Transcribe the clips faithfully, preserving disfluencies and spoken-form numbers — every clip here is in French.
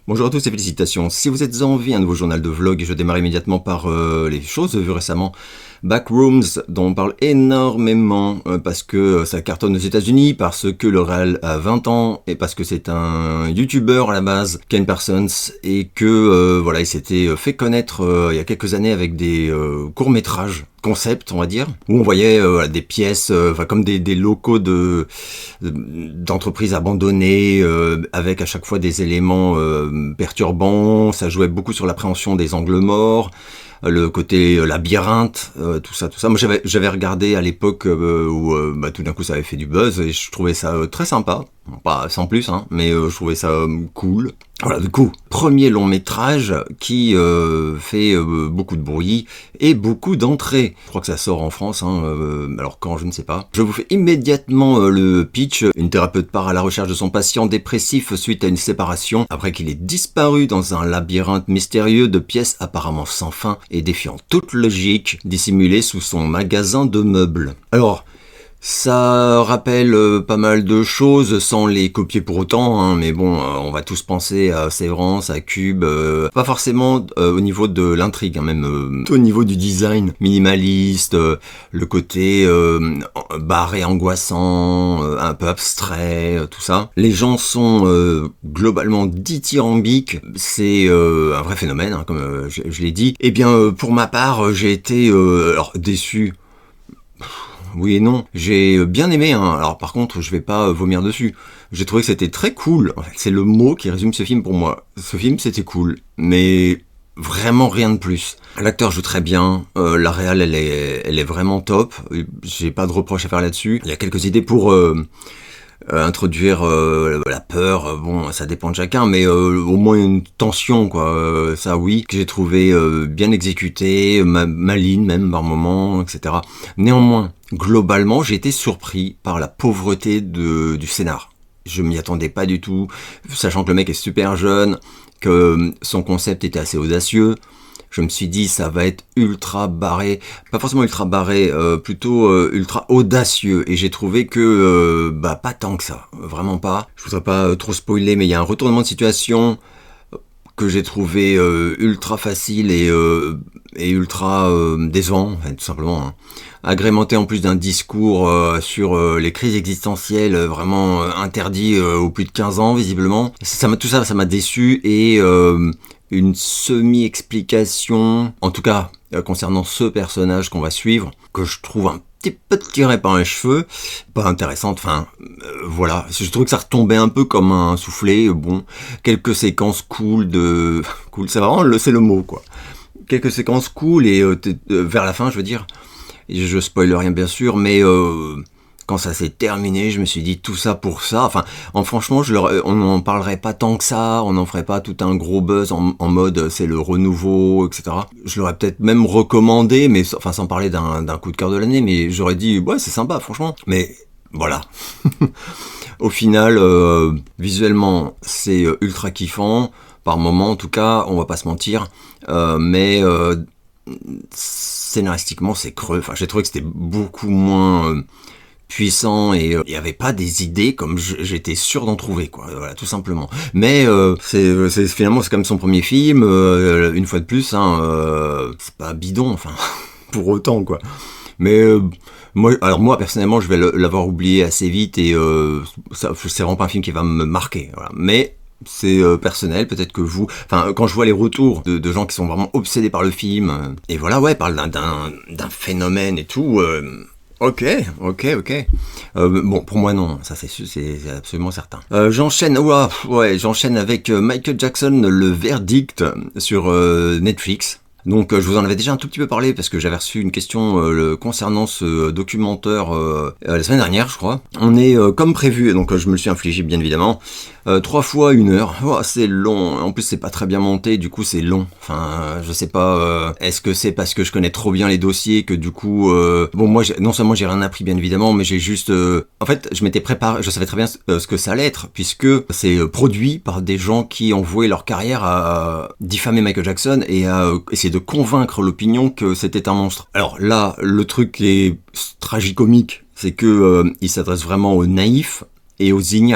Bonjour à tous et félicitations. Si vous êtes en vie, un nouveau journal de vlog, je démarre immédiatement par euh, les choses vues récemment. Backrooms, dont on parle énormément euh, parce que ça cartonne aux États-Unis, parce que le réal a vingt ans et parce que c'est un youtubeur à la base, Ken Parsons, et que euh, voilà, il s'était fait connaître euh, il y a quelques années avec des euh, courts-métrages concept, on va dire, où on voyait euh, des pièces, euh, enfin comme des, des locaux de d'entreprises abandonnées, euh, avec à chaque fois des éléments euh, perturbants. Ça jouait beaucoup sur l'appréhension des angles morts, le côté labyrinthe, euh, tout ça, tout ça. Moi, j'avais j'avais regardé à l'époque euh, où euh, bah, tout d'un coup ça avait fait du buzz et je trouvais ça euh, très sympa. Pas sans plus, hein, mais euh, je trouvais ça euh, cool. Voilà, du coup, premier long métrage qui euh, fait euh, beaucoup de bruit et beaucoup d'entrées. Je crois que ça sort en France, hein, euh, alors quand, je ne sais pas. Je vous fais immédiatement euh, le pitch. Une thérapeute part à la recherche de son patient dépressif suite à une séparation, après qu'il ait disparu dans un labyrinthe mystérieux de pièces apparemment sans fin et défiant toute logique, dissimulées sous son magasin de meubles. Alors, ça rappelle euh, pas mal de choses sans les copier pour autant, hein, mais bon, euh, on va tous penser à Sévrance, à Cube, euh, pas forcément euh, au niveau de l'intrigue, hein, même euh, au niveau du design minimaliste, euh, le côté euh, barré angoissant, euh, un peu abstrait, euh, tout ça. Les gens sont euh, globalement dithyrambiques, c'est euh, un vrai phénomène, hein, comme euh, je, je l'ai dit. Et bien, euh, pour ma part, j'ai été euh, alors déçu. Oui et non, j'ai bien aimé, hein. Alors par contre je vais pas vomir dessus, j'ai trouvé que c'était très cool, en fait, c'est le mot qui résume ce film pour moi. Ce film c'était cool, mais vraiment rien de plus. L'acteur joue très bien, euh, la réal elle est, elle est vraiment top, j'ai pas de reproche à faire là-dessus. Il y a quelques idées pour euh, euh, introduire euh, la peur, bon ça dépend de chacun, mais euh, au moins une tension quoi, euh, ça oui, que j'ai trouvé euh, bien exécuté, ma maligne même par moments, et cetera. Néanmoins, globalement, j'ai été surpris par la pauvreté de, du scénar. Je m'y attendais pas du tout, sachant que le mec est super jeune, que son concept était assez audacieux. Je me suis dit, ça va être ultra barré, pas forcément ultra barré, euh, plutôt euh, ultra audacieux. Et j'ai trouvé que, euh, bah, pas tant que ça, vraiment pas. Je voudrais pas euh, trop spoiler, mais il y a un retournement de situation que j'ai trouvé euh, ultra facile et, euh, et ultra euh, décevant, enfin, tout simplement. Hein. Agrémenté en plus d'un discours euh, sur euh, les crises existentielles euh, vraiment euh, interdit euh, aux plus de quinze ans, visiblement. Ça m'a, tout ça, ça m'a déçu et euh, une semi-explication, en tout cas euh, concernant ce personnage qu'on va suivre, que je trouve un petit peu tiré par les cheveux, pas intéressante, enfin euh, voilà, je trouve que ça retombait un peu comme un soufflé, bon, quelques séquences cool de... cool, c'est vraiment le, c'est le mot quoi. Quelques séquences cool et euh, euh, vers la fin je veux dire, et je spoil rien bien sûr, mais euh, quand ça s'est terminé, je me suis dit tout ça pour ça. Enfin, en, franchement, je leur, on n'en parlerait pas tant que ça, on n'en ferait pas tout un gros buzz en, en mode c'est le renouveau, et cetera. Je l'aurais peut-être même recommandé, mais enfin sans parler d'un, d'un coup de cœur de l'année, mais j'aurais dit ouais c'est sympa franchement. Mais voilà. Au final, euh, visuellement c'est ultra kiffant. Par moment en tout cas, on va pas se mentir, euh, mais euh, scénaristiquement c'est creux. Enfin, j'ai trouvé que c'était beaucoup moins euh, puissant et il euh, n'y avait pas des idées comme j'étais sûr d'en trouver quoi, voilà tout simplement. Mais euh, c'est, c'est finalement c'est comme son premier film, euh, une fois de plus, hein, euh, c'est pas bidon, enfin pour autant quoi. Mais euh, moi, alors moi personnellement, je vais l'avoir oublié assez vite et euh, ça, c'est vraiment pas un film qui va me marquer. Voilà. Mais c'est euh, personnel, peut-être que vous... Enfin, quand je vois les retours de, de gens qui sont vraiment obsédés par le film, euh, et voilà, ouais, parlent d'un, d'un, d'un phénomène et tout... Euh, Ok, ok, ok. Euh, bon, pour moi non, ça c'est c'est absolument certain. Euh, j'enchaîne, ouah, ouais, j'enchaîne avec Michael Jackson, le verdict sur euh, Netflix. Donc euh, je vous en avais déjà un tout petit peu parlé parce que j'avais reçu une question euh, le, concernant ce documentaire euh, euh, la semaine dernière, je crois. On est euh, comme prévu, et donc euh, je me le suis infligé bien évidemment. Euh, trois fois une heure, oh, c'est long. En plus c'est pas très bien monté, du coup c'est long. Enfin, euh, je sais pas. Euh, est-ce que c'est parce que je connais trop bien les dossiers que du coup, euh, bon moi non seulement j'ai rien appris bien évidemment, mais j'ai juste, euh, en fait je m'étais préparé, je savais très bien euh, ce que ça allait être puisque c'est euh, produit par des gens qui ont voué leur carrière à diffamer Michael Jackson et à euh, essayer de convaincre l'opinion que c'était un monstre. Alors là, le truc qui est tragicomique, c'est que euh, il s'adresse vraiment aux naïfs et aux ignares.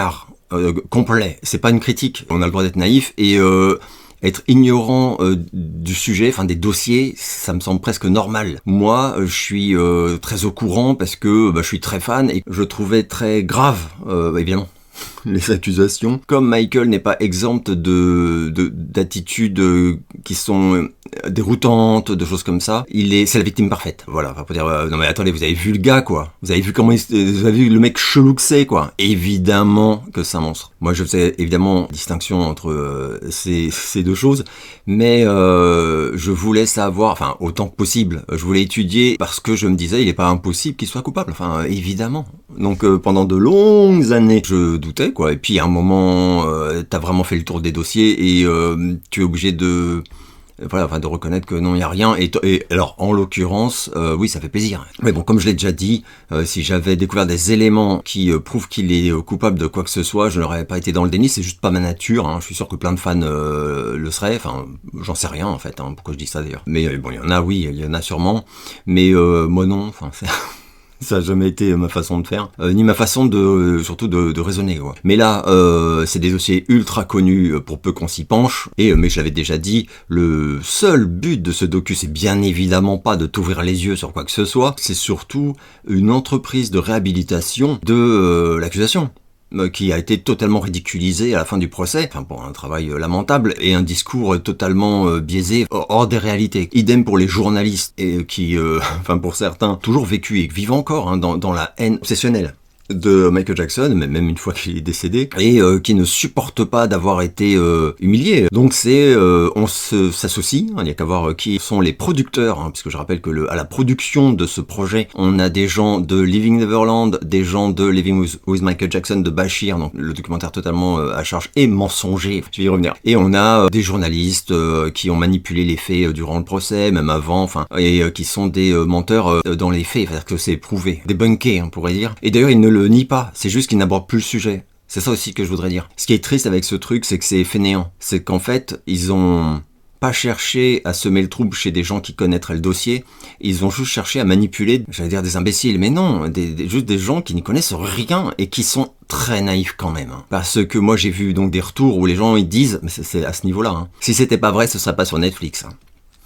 euh, complet. C'est pas une critique. On a le droit d'être naïf et euh, être ignorant euh, du sujet, enfin des dossiers, ça me semble presque normal. Moi, je suis euh, très au courant parce que bah, je suis très fan et je trouvais très grave, euh, évidemment, les accusations. Comme Michael n'est pas exempt de, de d'attitudes qui sont déroutantes, de choses comme ça, il est, c'est la victime parfaite. Voilà, enfin, pour dire, euh, non mais attendez, vous avez vu le gars, quoi. Vous avez vu comment il, vous avez vu le mec chelou que c'est, quoi. Évidemment que c'est un monstre. Moi, je faisais évidemment distinction entre euh, ces, ces deux choses, mais euh, je voulais savoir, enfin, autant que possible, je voulais étudier parce que je me disais, il est pas impossible qu'il soit coupable. Enfin, évidemment. Donc, euh, pendant de longues années, je doutais, quoi. Et puis, à un moment, euh, t'as vraiment fait le tour des dossiers et euh, tu es obligé de... Voilà, enfin de reconnaître que non, il y a rien. Et, et alors, en l'occurrence, euh, oui, ça fait plaisir. Mais bon, comme je l'ai déjà dit, euh, si j'avais découvert des éléments qui euh, prouvent qu'il est euh, coupable de quoi que ce soit, je n'aurais pas été dans le déni. C'est juste pas ma nature. Hein. Je suis sûr que plein de fans euh, le seraient. Enfin, j'en sais rien en fait. Hein, pourquoi je dis ça d'ailleurs. Mais euh, bon, il y en a, oui, il y en a sûrement. Mais euh, moi non. Enfin, c'est... Ça n'a jamais été ma façon de faire, euh, ni ma façon de, euh, surtout de, de raisonner, quoi. Mais là, euh, c'est des dossiers ultra connus pour peu qu'on s'y penche. Et, euh, mais je l'avais déjà dit, le seul but de ce docu, c'est bien évidemment pas de t'ouvrir les yeux sur quoi que ce soit. C'est surtout une entreprise de réhabilitation de euh, l'accusation, qui a été totalement ridiculisé à la fin du procès, enfin pour un travail lamentable et un discours totalement euh, biaisé, hors des réalités. Idem pour les journalistes et qui, euh, enfin pour certains, toujours vécu et vivent encore hein, dans, dans la haine obsessionnelle de Michael Jackson, même une fois qu'il est décédé, et euh, qui ne supporte pas d'avoir été euh, humilié. Donc c'est, euh, on se, s'associe, hein, il n'y a qu'à voir euh, qui sont les producteurs, hein, puisque je rappelle que le, à la production de ce projet, on a des gens de Living Neverland, des gens de Living with, with Michael Jackson, de Bashir, donc le documentaire totalement euh, à charge et mensonger, je vais y revenir. Et on a euh, des journalistes euh, qui ont manipulé les faits euh, durant le procès, même avant, enfin, et euh, qui sont des euh, menteurs euh, dans les faits, c'est-à-dire que c'est prouvé, des bunkés, on pourrait dire. Et d'ailleurs, ils ne le nie pas, c'est juste qu'il n'aborde plus le sujet. C'est ça aussi que je voudrais dire. Ce qui est triste avec ce truc, c'est que c'est fainéant. C'est qu'en fait, ils ont pas cherché à semer le trouble chez des gens qui connaîtraient le dossier, ils ont juste cherché à manipuler, j'allais dire des imbéciles, mais non, des, des, juste des gens qui n'y connaissent rien et qui sont très naïfs quand même. Hein. Parce que moi j'ai vu donc des retours où les gens ils disent, mais c'est, c'est à ce niveau-là, hein, si c'était pas vrai, ce serait pas sur Netflix. Hein.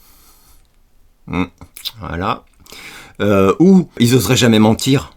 Hum, voilà. Euh, ou ils oseraient jamais mentir.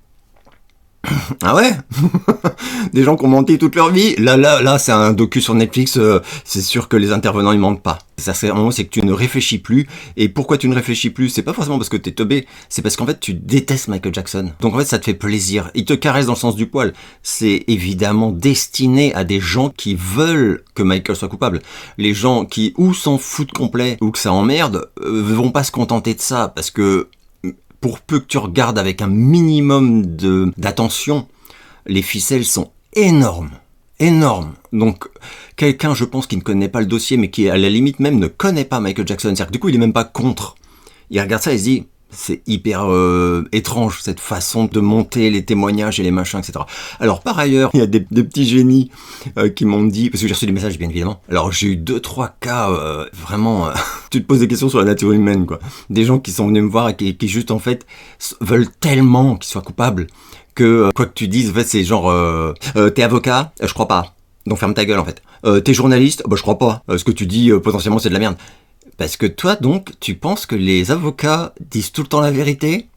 Ah ouais. Des gens qui ont menti toute leur vie. Là, là, là, c'est un docu sur Netflix. Euh, c'est sûr que les intervenants ils mentent pas. Ça, c'est un moment, c'est que tu ne réfléchis plus. Et pourquoi tu ne réfléchis plus? C'est pas forcément parce que t'es teubé. C'est parce qu'en fait, tu détestes Michael Jackson. Donc en fait, ça te fait plaisir. Il te caresse dans le sens du poil. C'est évidemment destiné à des gens qui veulent que Michael soit coupable. Les gens qui ou s'en foutent complet ou que ça emmerde euh, vont pas se contenter de ça parce que pour peu que tu regardes avec un minimum de d'attention, les ficelles sont énormes, énormes. Donc, quelqu'un, je pense, qui ne connaît pas le dossier, mais qui, à la limite même, ne connaît pas Michael Jackson, c'est-à-dire que du coup, il est même pas contre. Il regarde ça et il se dit, c'est hyper euh, étrange, cette façon de monter les témoignages et les machins, et cetera. Alors, par ailleurs, il y a des, des petits génies euh, qui m'ont dit, parce que j'ai reçu des messages, bien évidemment. Alors, j'ai eu deux, trois cas, euh, vraiment, euh, tu te poses des questions sur la nature humaine, quoi. Des gens qui sont venus me voir et qui, qui juste, en fait, veulent tellement qu'ils soient coupables que, euh, quoi que tu dises, en fait, c'est genre, euh, euh, t'es avocat? Euh, je crois pas. Donc, ferme ta gueule, en fait. Euh, t'es journaliste? Bah, je crois pas. Euh, ce que tu dis, euh, potentiellement, c'est de la merde. Parce que toi, donc, tu penses que les avocats disent tout le temps la vérité?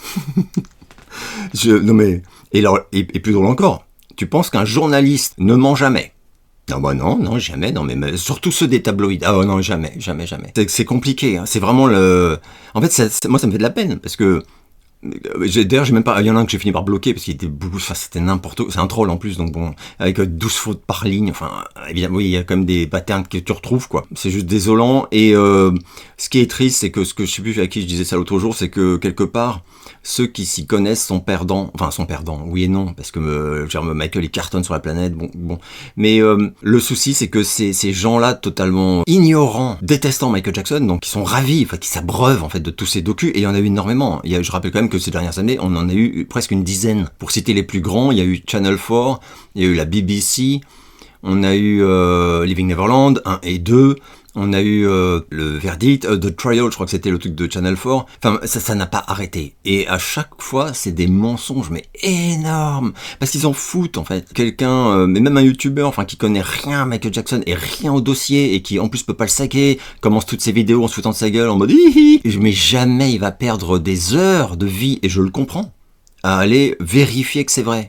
Je, non mais, et, alors, et, et plus drôle encore, tu penses qu'un journaliste ne ment jamais? Non, bah non, non, jamais, non, mais, mais surtout ceux des tabloïds. Ah non, jamais, jamais, jamais. C'est, c'est compliqué, hein, c'est vraiment le... En fait, ça, ça, moi, ça me fait de la peine, parce que... J'ai, d'ailleurs, j'ai même pas, il y en a un que j'ai fini par bloquer parce qu'il était beaucoup, enfin, c'était n'importe quoi. C'est un troll en plus, donc bon, avec douze fautes par ligne. Enfin, évidemment, oui, il y a quand même des patterns que tu retrouves, quoi. C'est juste désolant. Et euh, ce qui est triste, c'est que ce que je sais plus à qui je disais ça l'autre jour, c'est que quelque part, ceux qui s'y connaissent sont perdants. Enfin, sont perdants. Oui et non, parce que euh, genre, Michael il cartonne sur la planète. Bon, bon. Mais euh, le souci, c'est que ces ces gens-là, totalement ignorants, détestant Michael Jackson, donc qui sont ravis, enfin, qui s'abreuvent en fait de tous ces docus. Et il y en a eu énormément. Il y a, je rappelle quand même que ces dernières années, on en a eu presque une dizaine. Pour citer les plus grands, il y a eu Channel four, il y a eu la B B C, On a eu euh, Living Neverland un et deux. On a eu euh, le verdict, euh, The Trial, je crois que c'était le truc de Channel quatre. Enfin, ça, ça n'a pas arrêté. Et à chaque fois, c'est des mensonges, mais énormes. Parce qu'ils en foutent, en fait. Quelqu'un, euh, mais même un YouTuber, enfin, qui connaît rien à Michael Jackson et rien au dossier, et qui, en plus, peut pas le saquer, commence toutes ses vidéos en se foutant de sa gueule, en mode hihi. Mais jamais il va perdre des heures de vie, et je le comprends, à aller vérifier que c'est vrai.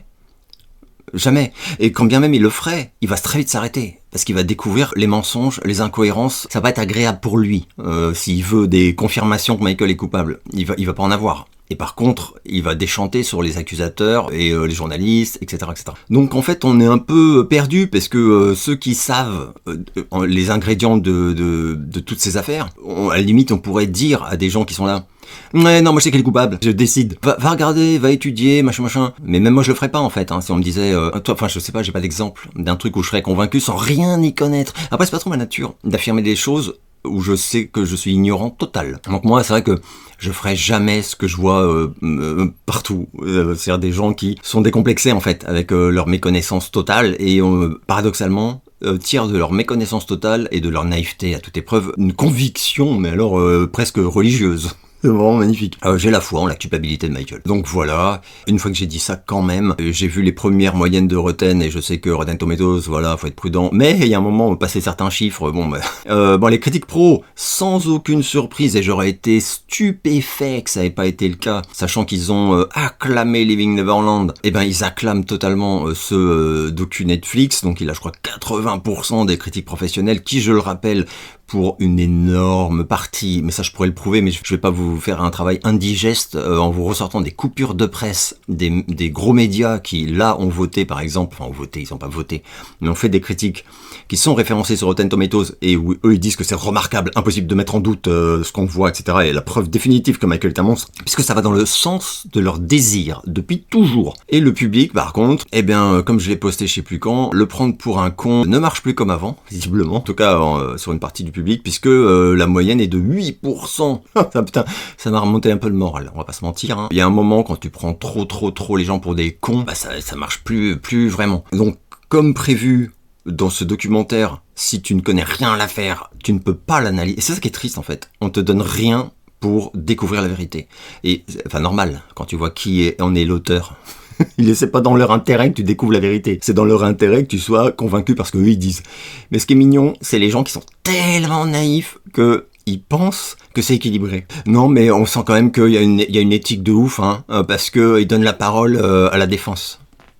Jamais. Et quand bien même il le ferait, il va très vite s'arrêter. Parce qu'il va découvrir les mensonges, les incohérences. Ça va être agréable pour lui. Euh, s'il veut des confirmations que Michael est coupable, il va, il va pas en avoir. Et par contre, il va déchanter sur les accusateurs et euh, les journalistes, et cetera, et cetera. Donc en fait, on est un peu perdu parce que euh, ceux qui savent euh, les ingrédients de, de, de toutes ces affaires, on, à la limite, on pourrait dire à des gens qui sont là, ouais, non, moi je sais quel est coupable, je décide. Va, va regarder, va étudier, machin, machin. Mais même moi je le ferais pas en fait, hein, si on me disait, euh, toi, enfin je sais pas, j'ai pas d'exemple d'un truc où je serais convaincu sans rien y connaître. Après c'est pas trop ma nature d'affirmer des choses où je sais que je suis ignorant total. Donc moi c'est vrai que je ferai jamais ce que je vois euh, euh, partout. Euh, c'est-à-dire des gens qui sont décomplexés en fait, avec euh, leur méconnaissance totale et euh, paradoxalement, Euh, tirent de leur méconnaissance totale et de leur naïveté à toute épreuve une conviction, mais alors euh, presque religieuse. C'est vraiment magnifique. Euh, j'ai la foi en la culpabilité de Michael. Donc voilà, une fois que j'ai dit ça quand même, j'ai vu les premières moyennes de Rotten et je sais que Rotten Tomatoes, voilà, faut être prudent. Mais il y a un moment, passer certains chiffres, bon, bah, euh, bon les critiques pro, sans aucune surprise, et j'aurais été stupéfait que ça n'ait pas été le cas, sachant qu'ils ont euh, acclamé Living Neverland, et ben ils acclament totalement euh, ce euh, docu Netflix, donc il a je crois quatre-vingts pour cent des critiques professionnelles qui, je le rappelle, pour une énorme partie, mais ça je pourrais le prouver, mais je vais pas vous faire un travail indigeste euh, en vous ressortant des coupures de presse, des, des gros médias qui là ont voté par exemple, enfin ont voté, ils ont pas voté, mais ont fait des critiques qui sont référencées sur Rotten Tomatoes et où eux ils disent que c'est remarquable, impossible de mettre en doute euh, ce qu'on voit, et cetera. Et la preuve définitive que Michael est un monstre, puisque ça va dans le sens de leur désir depuis toujours. Et le public par contre, eh bien comme je l'ai posté je sais plus quand, le prendre pour un con ne marche plus comme avant, visiblement, en tout cas euh, sur une partie du public, puisque euh, la moyenne est de huit pour cent. Ça, putain, ça m'a remonté un peu le moral, on va pas se mentir. Hein. Il y a un moment, quand tu prends trop, trop, trop les gens pour des cons, bah ça, ça marche plus, plus vraiment. Donc, comme prévu dans ce documentaire, si tu ne connais rien à l'affaire, tu ne peux pas l'analyser. Et c'est ça qui est triste en fait. On te donne rien pour découvrir la vérité. Et, enfin, normal, quand tu vois qui est, en est l'auteur. C'est pas dans leur intérêt que tu découvres la vérité. C'est dans leur intérêt que tu sois convaincu parce qu'eux ils disent. Mais ce qui est mignon, c'est les gens qui sont tellement naïfs que ils pensent que c'est équilibré. Non, mais on sent quand même qu'il y a une, il y a une éthique de ouf, hein, parce que ils donnent la parole euh, à la défense.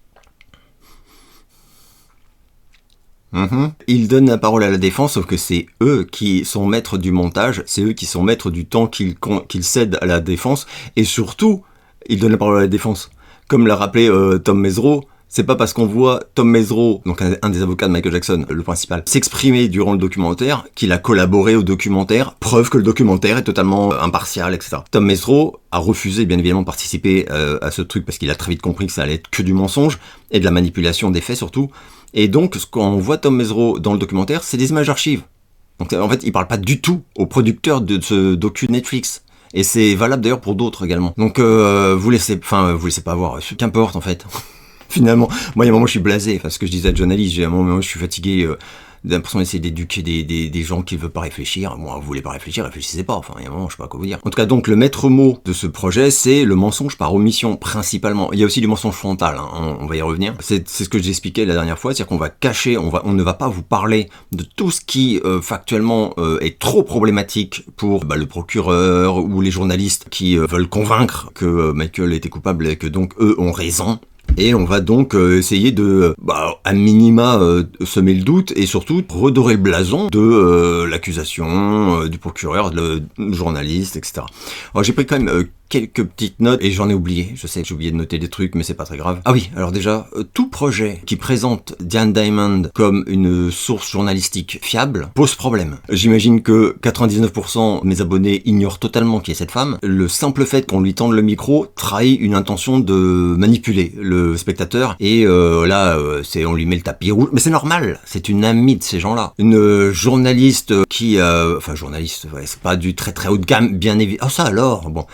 Mmh. Ils donnent la parole à la défense, sauf que c'est eux qui sont maîtres du montage, c'est eux qui sont maîtres du temps qu'ils, qu'ils cèdent à la défense, et surtout, ils donnent la parole à la défense. Comme l'a rappelé euh, Tom Mesereau, c'est pas parce qu'on voit Tom Mesereau, donc un, un des avocats de Michael Jackson, le principal, s'exprimer durant le documentaire, qu'il a collaboré au documentaire, preuve que le documentaire est totalement impartial, et cetera. Tom Mesereau a refusé bien évidemment de participer euh, à ce truc parce qu'il a très vite compris que ça allait être que du mensonge et de la manipulation des faits surtout. Et donc, quand on voit Tom Mesereau dans le documentaire, c'est des images d'archives. Donc en fait, il parle pas du tout au producteur de ce docu Netflix. Et c'est valable d'ailleurs pour d'autres également. Donc euh, vous laissez, enfin vous laissez pas voir, qu'importe en fait. Finalement, moi il y a un moment je suis blasé, enfin ce que je disais à John Alice, j'ai un moment je suis fatigué euh, d'impression d'essayer d'éduquer des, des, des gens qui ne veulent pas réfléchir. Moi, vous voulez pas réfléchir, réfléchissez pas. Enfin, il y a un moment, je sais pas quoi vous dire. En tout cas, donc le maître mot de ce projet, c'est le mensonge par omission principalement. Il y a aussi du mensonge frontal, hein, on, on va y revenir. C'est, c'est ce que j'expliquais la dernière fois, c'est-à-dire qu'on va cacher, on va, on ne va pas vous parler de tout ce qui euh, factuellement euh, est trop problématique pour bah, le procureur ou les journalistes qui euh, veulent convaincre que euh, Michael était coupable et que donc eux ont raison. Et on va donc euh, essayer de, bah, à minima, euh, semer le doute et surtout redorer le blason de euh, l'accusation, euh, du procureur, le journaliste, et cetera. Alors j'ai pris quand même euh, quelques petites notes et j'en ai oublié. Je sais que j'ai oublié de noter des trucs, mais c'est pas très grave. Ah oui, alors déjà, euh, tout projet qui présente Diane Diamond comme une source journalistique fiable pose problème. J'imagine que quatre-vingt-dix-neuf pour cent de mes abonnés ignorent totalement qui est cette femme. Le simple fait qu'on lui tende le micro trahit une intention de manipuler le spectateur et euh, là, euh, c'est on lui met le tapis rouge. Mais c'est normal, c'est une amie de ces gens-là. Une euh, journaliste qui, euh, enfin journaliste, ouais, c'est pas du très très haut de gamme, bien évidemment. Ah ça alors, bon, qui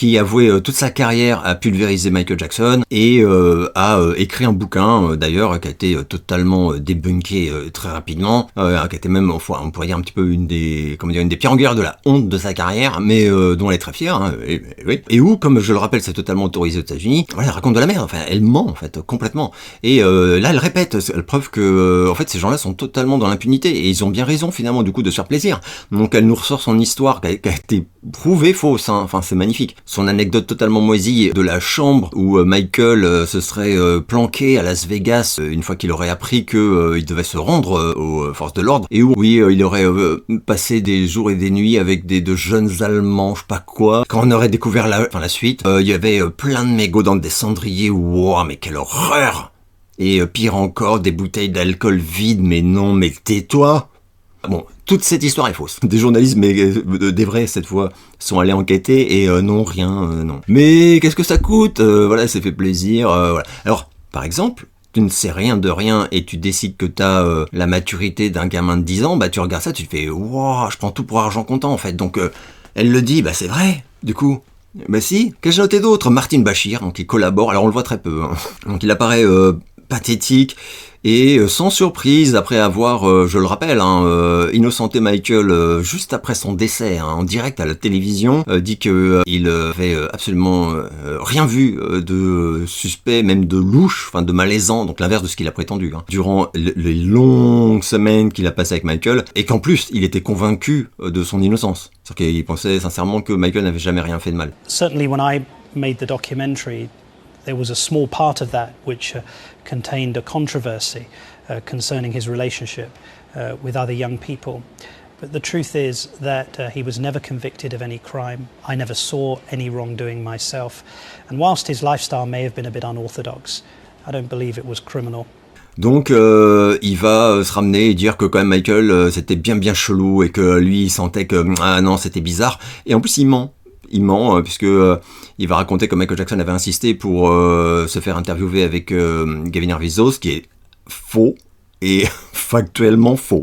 qui a voué euh, toute sa carrière à pulvériser Michael Jackson et euh, a euh, écrit un bouquin, euh, d'ailleurs, qui a été euh, totalement euh, débunké euh, très rapidement, euh, qui a été même, enfin, on pourrait dire un petit peu une des, comment dire, une des pierres angulaires de la honte de sa carrière, mais euh, dont elle est très fière, hein, et, et, oui. Et où, comme je le rappelle, c'est totalement autorisé aux États-Unis, voilà, elle raconte de la merde, enfin, elle ment, en fait, complètement. Et euh, là, elle répète, c'est la preuve que, euh, en fait, ces gens-là sont totalement dans l'impunité, et ils ont bien raison, finalement, du coup, de se faire plaisir. Donc, elle nous ressort son histoire, qui a, qui a été prouvée fausse, hein. Enfin, c'est magnifique. Son anecdote totalement moisie de la chambre où euh, Michael euh, se serait euh, planqué à Las Vegas, euh, une fois qu'il aurait appris que euh, il devait se rendre euh, aux euh, forces de l'ordre, et où, oui, euh, il aurait euh, passé des jours et des nuits avec des de jeunes Allemands, je sais pas quoi. Quand on aurait découvert la, enfin, la suite, euh, il y avait euh, plein de mégots dans des cendriers, wow, mais quelle horreur! Et euh, pire encore, des bouteilles d'alcool vides, mais non, mais tais-toi! Bon, toute cette histoire est fausse. Des journalistes, mais euh, des vrais cette fois, sont allés enquêter et euh, non, rien, euh, non. Mais qu'est-ce que ça coûte? euh, Voilà, ça fait plaisir, euh, voilà. Alors, par exemple, tu ne sais rien de rien et tu décides que t'as euh, la maturité d'un gamin de dix ans, bah tu regardes ça, tu te fais « Wow, je prends tout pour argent comptant en fait ». Donc, euh, elle le dit, bah c'est vrai, du coup. Bah si, qu'est-ce que j'ai noté d'autre? Martin Bashir, donc il collabore, alors on le voit très peu, hein. Donc il apparaît euh, pathétique, et euh, sans surprise, après avoir, euh, je le rappelle, hein, euh, innocenté Michael euh, juste après son décès, hein, en direct à la télévision, euh, dit qu'il euh, euh, avait euh, absolument euh, rien vu euh, de suspect, même de louche, enfin de malaisant, donc l'inverse de ce qu'il a prétendu, hein, durant les longues semaines qu'il a passées avec Michael, et qu'en plus, il était convaincu euh, de son innocence. C'est-à-dire qu'il pensait sincèrement que Michael n'avait jamais rien fait de mal. Certainly when I made the documentary, there was a small part of that which uh, contained a controversy uh, concerning his relationship uh, with other young people. But the truth is that uh, he was never convicted of any crime. I never saw any wrongdoing myself. And whilst his lifestyle may have been a bit unorthodox, I don't believe it was criminal. Donc euh, il va euh, se ramener et dire que quand même Michael euh, c'était bien bien chelou et que lui il sentait que ah non c'était bizarre, et en plus il ment. Il ment euh, puisque euh, il va raconter que Michael Jackson avait insisté pour euh, se faire interviewer avec euh, Gavin Arvizo, ce qui est faux et factuellement faux.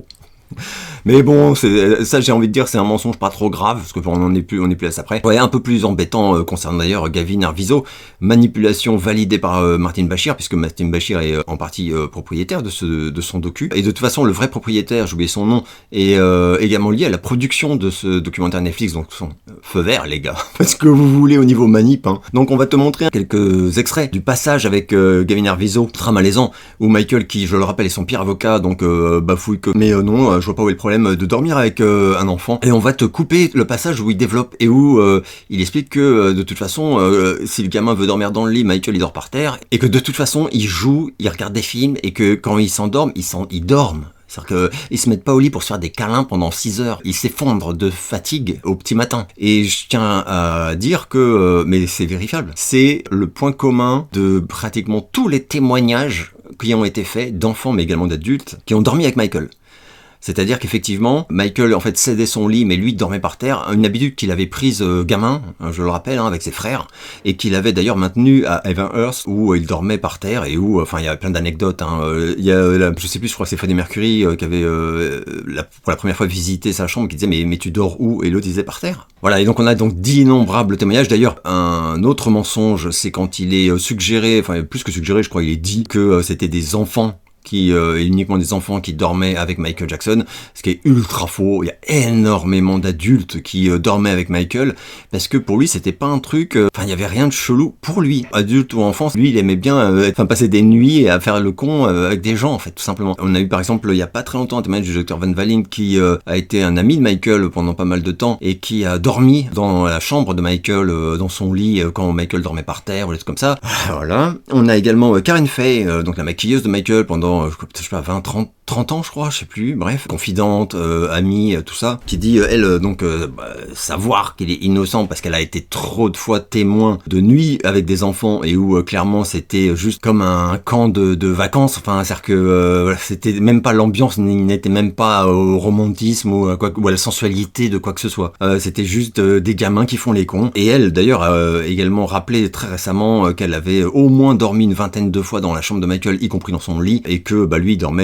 Mais bon, c'est, ça j'ai envie de dire c'est un mensonge pas trop grave, parce qu'on en est plus, on est plus à ça près. Ouais, un peu plus embêtant euh, concernant d'ailleurs Gavin Arvizo, manipulation validée par euh, Martin Bashir, puisque Martin Bashir est euh, en partie euh, propriétaire de, ce, de son docu. Et de toute façon, le vrai propriétaire, j'ai oublié son nom, est euh, également lié à la production de ce documentaire Netflix, donc son euh, feu vert les gars, parce que vous voulez au niveau manip. Hein. Donc on va te montrer quelques extraits du passage avec euh, Gavin Arvizo, très malaisant, où Michael, qui je le rappelle est son pire avocat, donc euh, bafouille que... Mais euh, non, euh, je vois pas où est le problème de dormir avec euh, un enfant, et on va te couper le passage où il développe et où euh, il explique que euh, de toute façon euh, si le gamin veut dormir dans le lit, Michael il dort par terre, et que de toute façon il joue, il regarde des films, et que quand il s'endorme, il, s'en... il dorme. C'est-à-dire qu'ils se mettent pas au lit pour se faire des câlins pendant six heures. Ils s'effondrent de fatigue au petit matin. Et je tiens à dire que, euh, mais c'est vérifiable, c'est le point commun de pratiquement tous les témoignages qui ont été faits d'enfants, mais également d'adultes, qui ont dormi avec Michael. C'est-à-dire qu'effectivement, Michael en fait cédait son lit, mais lui dormait par terre, une habitude qu'il avait prise euh, gamin, je le rappelle, hein, avec ses frères, et qu'il avait d'ailleurs maintenu à Evenhurst, où euh, il dormait par terre, et où, enfin, il y a plein d'anecdotes. Hein, euh, il y a, euh, je sais plus, je crois que c'est Freddie Mercury euh, qui avait euh, la, pour la première fois visité sa chambre, qui disait mais mais tu dors où? Et l'autre disait par terre. Voilà, et donc on a donc d'innombrables témoignages. D'ailleurs, un autre mensonge, c'est quand il est suggéré, enfin plus que suggéré, je crois, il est dit que euh, c'était des enfants qui euh, uniquement des enfants qui dormaient avec Michael Jackson, ce qui est ultra faux. Il y a énormément d'adultes qui euh, dormaient avec Michael, parce que pour lui c'était pas un truc, enfin euh, il y avait rien de chelou pour lui, adulte ou enfant. Lui il aimait bien euh, enfin passer des nuits à faire le con euh, avec des gens en fait, tout simplement. On a eu par exemple il y a pas très longtemps un témoignage du docteur Van Valen qui euh, a été un ami de Michael pendant pas mal de temps et qui a dormi dans la chambre de Michael, euh, dans son lit euh, quand Michael dormait par terre ou des trucs comme ça. Voilà. On a également euh, Karen Fay, euh, donc la maquilleuse de Michael pendant je sais pas, vingt, trente, trente ans, je crois, je sais plus, bref, confidente, euh, amie, euh, tout ça, qui dit, euh, elle, euh, donc, euh, bah, savoir qu'il est innocent parce qu'elle a été trop de fois témoin de nuit avec des enfants et où, euh, clairement, c'était juste comme un camp de, de vacances, enfin, c'est-à-dire que euh, c'était même pas l'ambiance, n'était même pas au romantisme ou à, quoi, ou à la sensualité de quoi que ce soit. Euh, c'était juste euh, des gamins qui font les cons. Et elle, d'ailleurs, a euh, également rappelé très récemment euh, qu'elle avait au moins dormi une vingtaine de fois dans la chambre de Michael, y compris dans son lit, et que, bah, lui, il dormait par terre.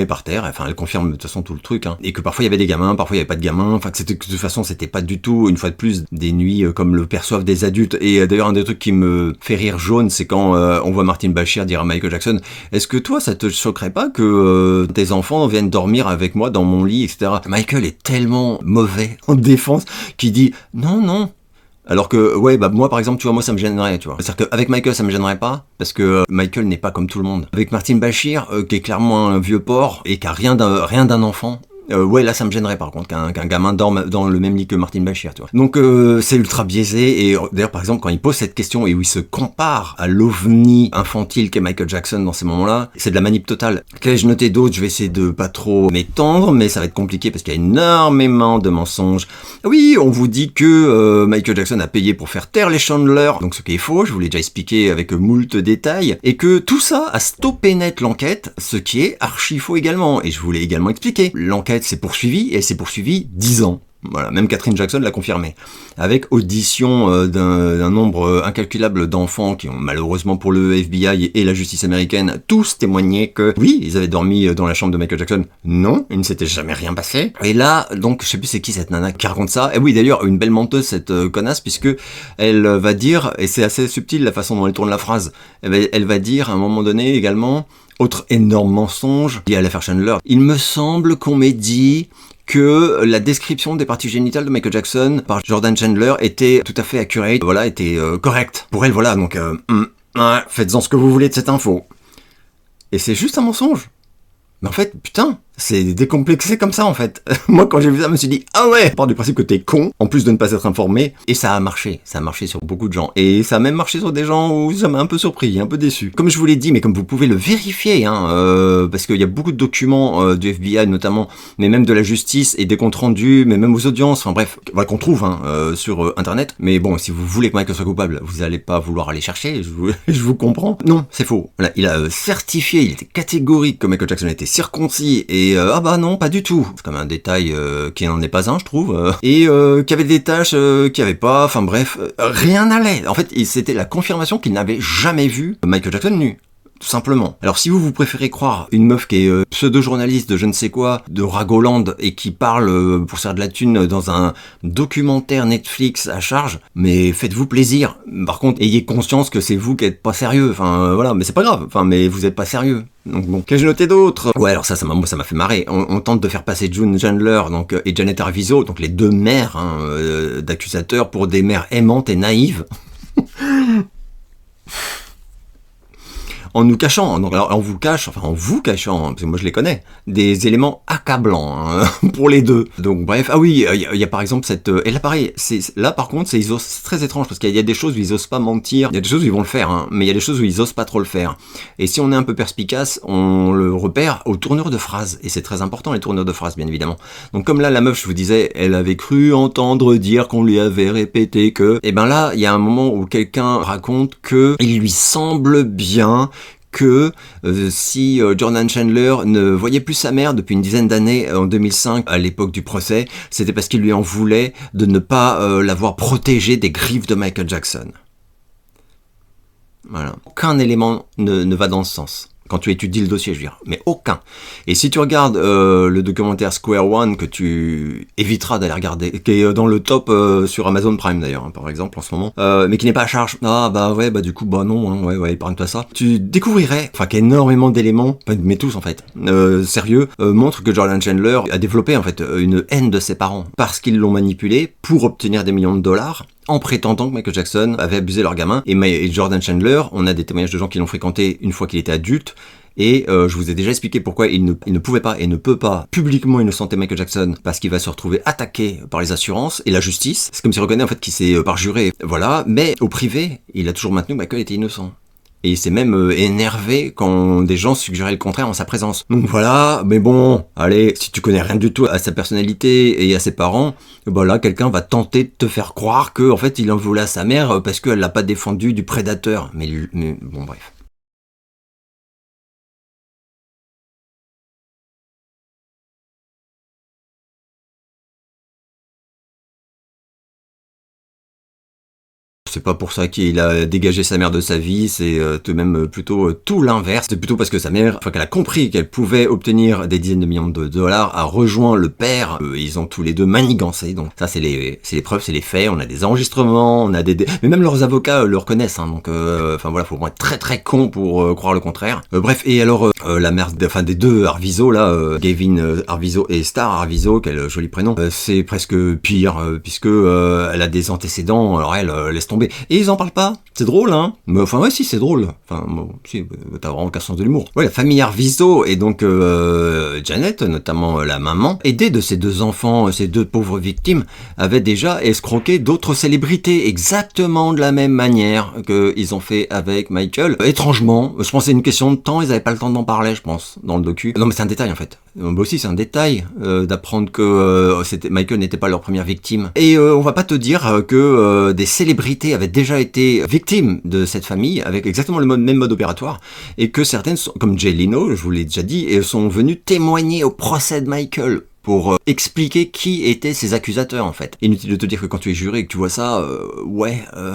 enfin elle confirme de toute façon tout le truc, hein, et que parfois il y avait des gamins, parfois il y avait pas de gamins, enfin que c'était, que de toute façon c'était pas du tout, une fois de plus, des nuits euh, comme le perçoivent des adultes. Et euh, d'ailleurs un des trucs qui me fait rire jaune, c'est quand euh, on voit Martin Bashir dire à Michael Jackson, est-ce que toi ça te choquerait pas que euh, tes enfants viennent dormir avec moi dans mon lit, et cetera. Michael est tellement mauvais en défense qu'il dit non, non. Alors que, ouais, bah moi par exemple, tu vois, moi ça me gênerait, tu vois. C'est-à-dire qu'avec Michael ça me gênerait pas, parce que euh, Michael n'est pas comme tout le monde. Avec Martin Bashir, euh, qui est clairement un vieux porc, et qui a rien d'un, rien d'un enfant, Euh, ouais, là ça me gênerait par contre qu'un, qu'un gamin dorme dans le même lit que Martin Bashir, tu vois. Donc euh, c'est ultra biaisé, et euh, d'ailleurs par exemple quand il pose cette question et où il se compare à l'ovni infantile qu'est Michael Jackson dans ces moments-là, c'est de la manip totale. Qu'ai-je noté d'autres? Je vais essayer de pas trop m'étendre, mais ça va être compliqué parce qu'il y a énormément de mensonges. Oui, on vous dit que euh, Michael Jackson a payé pour faire taire les Chandler, donc ce qui est faux, je vous l'ai déjà expliqué avec moult détails, et que tout ça a stoppé net l'enquête, ce qui est archi faux également, et je vous l'ai également expliqué. L'enquête s'est poursuivie, et elle s'est poursuivie dix ans. Voilà, même Catherine Jackson l'a confirmé. Avec audition euh, d'un, d'un nombre incalculable d'enfants qui ont malheureusement pour le F B I et la justice américaine tous témoigné que oui, ils avaient dormi dans la chambre de Michael Jackson. Non, il ne s'était jamais rien passé. Et là, donc, je sais plus c'est qui cette nana qui raconte ça. Et oui, d'ailleurs, une belle menteuse cette euh, connasse, puisque elle va dire, et c'est assez subtil la façon dont elle tourne la phrase, elle va, elle va dire à un moment donné également, autre énorme mensonge lié à l'affaire Chandler, il me semble qu'on m'ait dit que la description des parties génitales de Michael Jackson par Jordan Chandler était tout à fait accurate, voilà, était euh, correcte. Pour elle, voilà, donc euh, mm, ouais, faites-en ce que vous voulez de cette info. Et c'est juste un mensonge. Mais en fait, putain, c'est décomplexé comme ça en fait. Moi quand j'ai vu ça, je me suis dit, ah ouais, je pars du principe que t'es con, en plus de ne pas être informé, et ça a marché, ça a marché sur beaucoup de gens, et ça a même marché sur des gens où ça m'a un peu surpris, un peu déçu. Comme je vous l'ai dit, mais comme vous pouvez le vérifier, hein, euh, parce qu'il y a beaucoup de documents euh, du F B I notamment, mais même de la justice, et des comptes rendus, mais même aux audiences, enfin bref, voilà, qu'on trouve hein, euh, sur euh, internet, mais bon, si vous voulez que Michael soit coupable, vous allez pas vouloir aller chercher, je vous, je vous comprends. Non, c'est faux. Voilà, il a euh, certifié, il était catégorique que Michael Jackson était circoncis, et euh, ah bah non, pas du tout. C'est comme un détail euh, qui n'en est pas un, je trouve. Euh, et euh, qui avait des tâches euh, qu'il n'y avait pas, enfin bref, euh, rien n'allait. En fait, c'était la confirmation qu'il n'avait jamais vu Michael Jackson nu. Tout simplement. Alors si vous, vous préférez croire une meuf qui est euh, pseudo-journaliste de je ne sais quoi, de Ragoland, et qui parle euh, pour faire de la thune dans un documentaire Netflix à charge, mais faites-vous plaisir. Par contre, ayez conscience que c'est vous qui êtes pas sérieux. Enfin euh, voilà, mais c'est pas grave. Enfin, mais vous êtes pas sérieux. Donc bon, qu'ai-je noté d'autre? Ouais, alors ça, ça m'a, moi, ça m'a fait marrer. On, on tente de faire passer June Chandler donc, euh, et Janet Arvizo, donc les deux mères hein, euh, d'accusateurs, pour des mères aimantes et naïves. En nous cachant, donc alors on vous cache, enfin en vous cachant, hein, parce que moi je les connais, des éléments accablants hein, pour les deux. Donc bref, ah oui, il y, y a par exemple cette, et là pareil, c'est là par contre c'est, ils osent, c'est très étrange parce qu'il y a des choses où ils osent pas mentir, il y a des choses où ils vont le faire, hein, mais il y a des choses où ils osent pas trop le faire. Et si on est un peu perspicace, on le repère aux tournures de phrases, et c'est très important les tournures de phrases bien évidemment. Donc comme là la meuf, je vous disais, elle avait cru entendre dire qu'on lui avait répété que, et ben là il y a un moment où quelqu'un raconte que il lui semble bien que euh, si euh, Jordan Chandler ne voyait plus sa mère depuis une dizaine d'années en deux mille cinq à l'époque du procès, c'était parce qu'il lui en voulait de ne pas euh, l'avoir protégé des griffes de Michael Jackson. Voilà. Aucun élément ne, ne va dans ce sens. Quand tu étudies le dossier, je veux dire, mais aucun. Et si tu regardes euh, le documentaire Square One, que tu éviteras d'aller regarder, qui est dans le top euh, sur Amazon Prime d'ailleurs, hein, par exemple, en ce moment, euh, mais qui n'est pas à charge. Ah bah ouais, bah du coup, bah non, hein, ouais, ouais, épargne-toi ça. Tu découvrirais, enfin, qu'énormément d'éléments, mais tous en fait, euh, sérieux, euh, montrent que Jordan Chandler a développé en fait une haine de ses parents, parce qu'ils l'ont manipulé pour obtenir des millions de dollars, en prétendant que Michael Jackson avait abusé leur gamin. Et Jordan Chandler, on a des témoignages de gens qui l'ont fréquenté une fois qu'il était adulte, et euh, je vous ai déjà expliqué pourquoi il ne, il ne pouvait pas et ne peut pas publiquement innocenter Michael Jackson, parce qu'il va se retrouver attaqué par les assurances et la justice. C'est comme s'il reconnaît en fait qu'il s'est euh, parjuré, voilà. Mais au privé, il a toujours maintenu que Michael était innocent. Et il s'est même euh, énervé quand des gens suggéraient le contraire en sa présence. Donc voilà, mais bon, allez, si tu connais rien du tout à sa personnalité et à ses parents, bah là, quelqu'un va tenter de te faire croire que en fait, il en voulait à sa mère parce qu'elle l'a pas défendu du prédateur. Mais, mais bon, bref. c'est pas pour ça qu'il a dégagé sa mère de sa vie, c'est euh, tout de même euh, plutôt euh, tout l'inverse. C'est plutôt parce que sa mère, enfin qu'elle a compris qu'elle pouvait obtenir des dizaines de millions de dollars, a rejoint le père. Euh, ils ont tous les deux manigancé. Donc ça, c'est les, c'est les preuves, c'est les faits. On a des enregistrements, on a des, des... mais même leurs avocats euh, le reconnaissent. Hein, donc, euh, enfin voilà, faut vraiment être très très con pour euh, croire le contraire. Euh, bref, et alors euh, la mère, de, enfin des deux Arvizo là, euh, Gavin euh, Arvizo et Star Arvizo, quel joli prénom. Euh, c'est presque pire euh, puisque euh, elle a des antécédents. Alors elle euh, laisse tomber. Et ils en parlent pas. C'est drôle, hein. Mais enfin ouais, si c'est drôle. Enfin bon, si t'as vraiment qu'un sens de l'humour. Ouais, la famille Arvizo et donc euh, Janet, notamment euh, la maman, aidée de ces deux enfants, euh, ces deux pauvres victimes, avait déjà escroqué d'autres célébrités exactement de la même manière que ils ont fait avec Michael. Euh, étrangement, je pense que c'est une question de temps. Ils avaient pas le temps d'en parler, je pense, dans le docu. Non mais c'est un détail en fait. Euh, bah aussi c'est un détail euh, d'apprendre que euh, c'était Michael n'était pas leur première victime. Et euh, on va pas te dire que euh, des célébrités avaient déjà été victimes de cette famille avec exactement le mode, même mode opératoire et que certaines, sont, comme Jay Leno, je vous l'ai déjà dit, sont venues témoigner au procès de Michael pour euh, expliquer qui étaient ses accusateurs en fait. Inutile de te dire que quand tu es juré et que tu vois ça, euh, ouais, euh,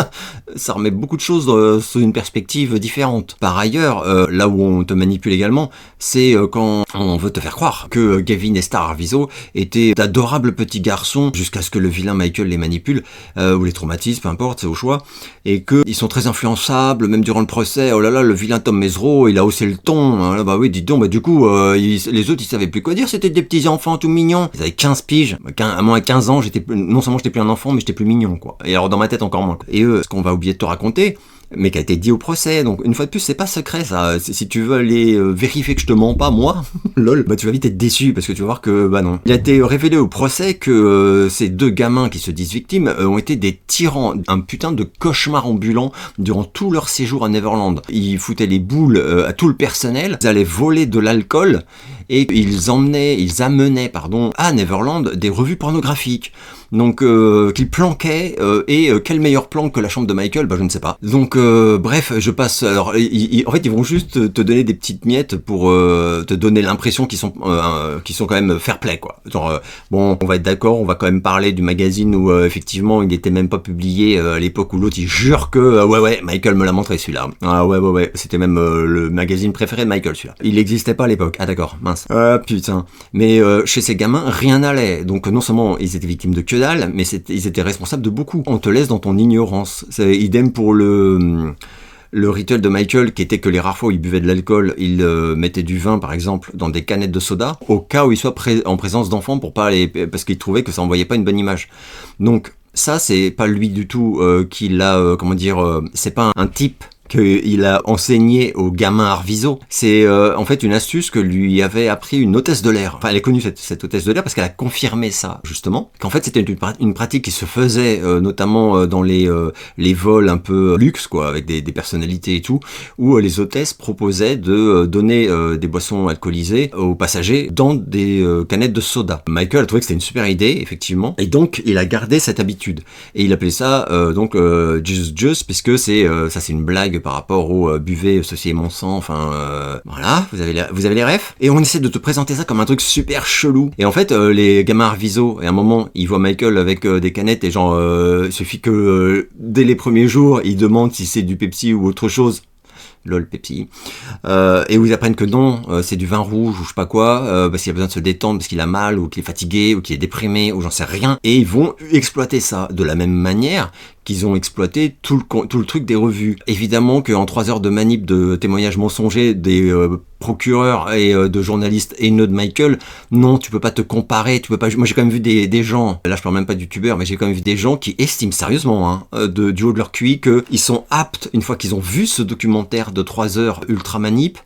ça remet beaucoup de choses euh, sous une perspective différente. Par ailleurs, euh, là où on te manipule également, c'est euh, quand on veut te faire croire que euh, Gavin et Star Arvizo étaient d'adorables petits garçons jusqu'à ce que le vilain Michael les manipule, euh, ou les traumatise, peu importe, c'est au choix, et qu'ils sont très influençables, même durant le procès. Oh là là, le vilain Tom Mesereau, il a haussé le ton. Hein, bah oui, dis donc, bah du coup, euh, ils, les autres ils savaient plus quoi dire, c'était des petits enfants tout mignons. Ils avaient quinze piges. À moins de quinze ans, j'étais non seulement j'étais plus un enfant, mais j'étais plus mignon, quoi. Et alors dans ma tête encore moins. Quoi. Et eux, ce qu'on va oublier de te raconter, mais qui a été dit au procès. Donc une fois de plus, c'est pas secret ça. Si tu veux aller euh, vérifier que je te mens pas, moi, lol, bah tu vas vite être déçu parce que tu vas voir que bah non. Il a été révélé au procès que euh, ces deux gamins qui se disent victimes euh, ont été des tyrans, un putain de cauchemar ambulant durant tout leur séjour à Neverland. Ils foutaient les boules euh, à tout le personnel, ils allaient voler de l'alcool et ils emmenaient, ils amenaient, pardon, à Neverland des revues pornographiques. Donc euh, qu'ils planquaient euh, et euh, quel meilleur plan que la chambre de Michael, bah je ne sais pas. Donc euh, bref, je passe. Alors ils, ils, en fait ils vont juste te donner des petites miettes pour euh, te donner l'impression qu'ils sont euh, qu'ils sont quand même fair play quoi. Genre euh, bon, on va être d'accord, on va quand même parler du magazine où euh, effectivement il était même pas publié euh, à l'époque où l'autre il jure que euh, ouais ouais Michael me l'a montré celui-là. Ah ouais ouais ouais, c'était même euh, le magazine préféré de Michael celui-là. Il n'existait pas à l'époque. Ah d'accord, mince. Ah putain. Mais euh, chez ces gamins rien n'allait. Donc non seulement ils étaient victimes de que dalle, mais ils étaient responsables de beaucoup. On te laisse dans ton ignorance. C'est idem pour le le rituel de Michael, qui était que les rares fois où il buvait de l'alcool, il euh, mettait du vin, par exemple, dans des canettes de soda, au cas où il soit pré- en présence d'enfants, pour pas les, parce qu'il trouvait que ça envoyait pas une bonne image. Donc ça, c'est pas lui du tout euh, qui l'a, euh, comment dire, euh, c'est pas un, un type qu'il a enseigné aux gamins Arvizo. C'est euh, en fait une astuce que lui avait appris une hôtesse de l'air. Enfin, elle est connue cette, cette hôtesse de l'air parce qu'elle a confirmé ça, justement. Qu'en fait, c'était une, une pratique qui se faisait euh, notamment euh, dans les euh, les vols un peu luxe, quoi, avec des, des personnalités et tout, où euh, les hôtesses proposaient de euh, donner euh, des boissons alcoolisées aux passagers dans des euh, canettes de soda. Michael a trouvé que c'était une super idée, effectivement, et donc il a gardé cette habitude. Et il appelait ça euh, donc euh, Jesus Juice, puisque c'est euh, ça c'est une blague par rapport au euh, buvez, ceci est mon sang, enfin euh, voilà, vous avez les, vous avez les refs. Et on essaie de te présenter ça comme un truc super chelou. Et en fait, euh, les gamins Arvizo, et à un moment, ils voient Michael avec euh, des canettes et genre, euh, il suffit que euh, dès les premiers jours, ils demandent si c'est du Pepsi ou autre chose. Lol Pepsi, euh, et où ils apprennent que non, euh, c'est du vin rouge ou je sais pas quoi, euh, parce qu'il a besoin de se détendre, parce qu'il a mal, ou qu'il est fatigué, ou qu'il est déprimé, ou j'en sais rien, et ils vont exploiter ça de la même manière qu'ils ont exploité tout le, tout le truc des revues. Évidemment qu'en trois heures de manip de témoignages mensongers des euh, procureurs et euh, de journalistes haineux de Michael, non, tu peux pas te comparer, tu peux pas. Moi j'ai quand même vu des, des gens, là je parle même pas de youtubeurs, mais j'ai quand même vu des gens qui estiment sérieusement, hein, de, du haut de leur cuit, qu'ils sont aptes, une fois qu'ils ont vu ce documentaire de trois heures ultra manip,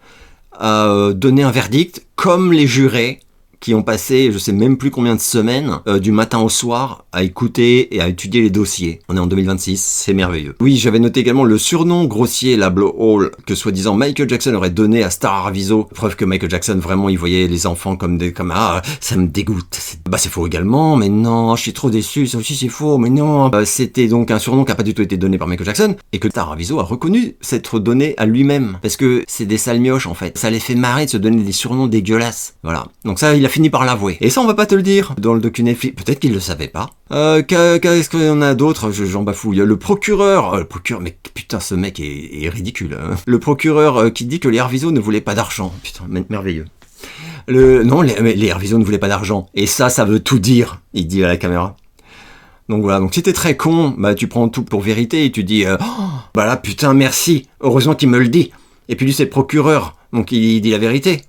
à euh, donner un verdict comme les jurés qui ont passé je sais même plus combien de semaines euh, du matin au soir à écouter et à étudier les dossiers. On est en deux mille vingt-six, c'est merveilleux. Oui, j'avais noté également le surnom grossier, la blowhole, que soi-disant Michael Jackson aurait donné à Star Arvizo. Preuve que Michael Jackson, vraiment, il voyait les enfants comme des... comme ah, ça me dégoûte. C'est, bah c'est faux également, mais non, je suis trop déçu, ça aussi c'est faux, mais non. Euh, c'était donc un surnom qui a pas du tout été donné par Michael Jackson, et que Star Arvizo a reconnu s'être donné à lui-même. Parce que c'est des sales mioches, en fait. Ça les fait marrer de se donner des surnoms dégueulasses. Voilà. Donc ça, il a a fini par l'avouer. Et ça, on va pas te le dire dans le docu Netflix. Peut-être qu'il le savait pas. Euh, qu'est-ce qu'il y en a d'autres? J'en bafouille. Le procureur, euh, le procureur, mais putain, ce mec est, est ridicule. Hein. Le procureur euh, qui dit que les Arvizo ne voulaient pas d'argent. Putain, merveilleux. Le, non, les, les Arvizo ne voulaient pas d'argent. Et ça, ça veut tout dire, il dit à la caméra. Donc voilà, donc si t'es très con, bah tu prends tout pour vérité et tu dis euh, oh, bah là, putain, merci, heureusement qu'il me le dit. Et puis lui, c'est le procureur, donc il dit la vérité.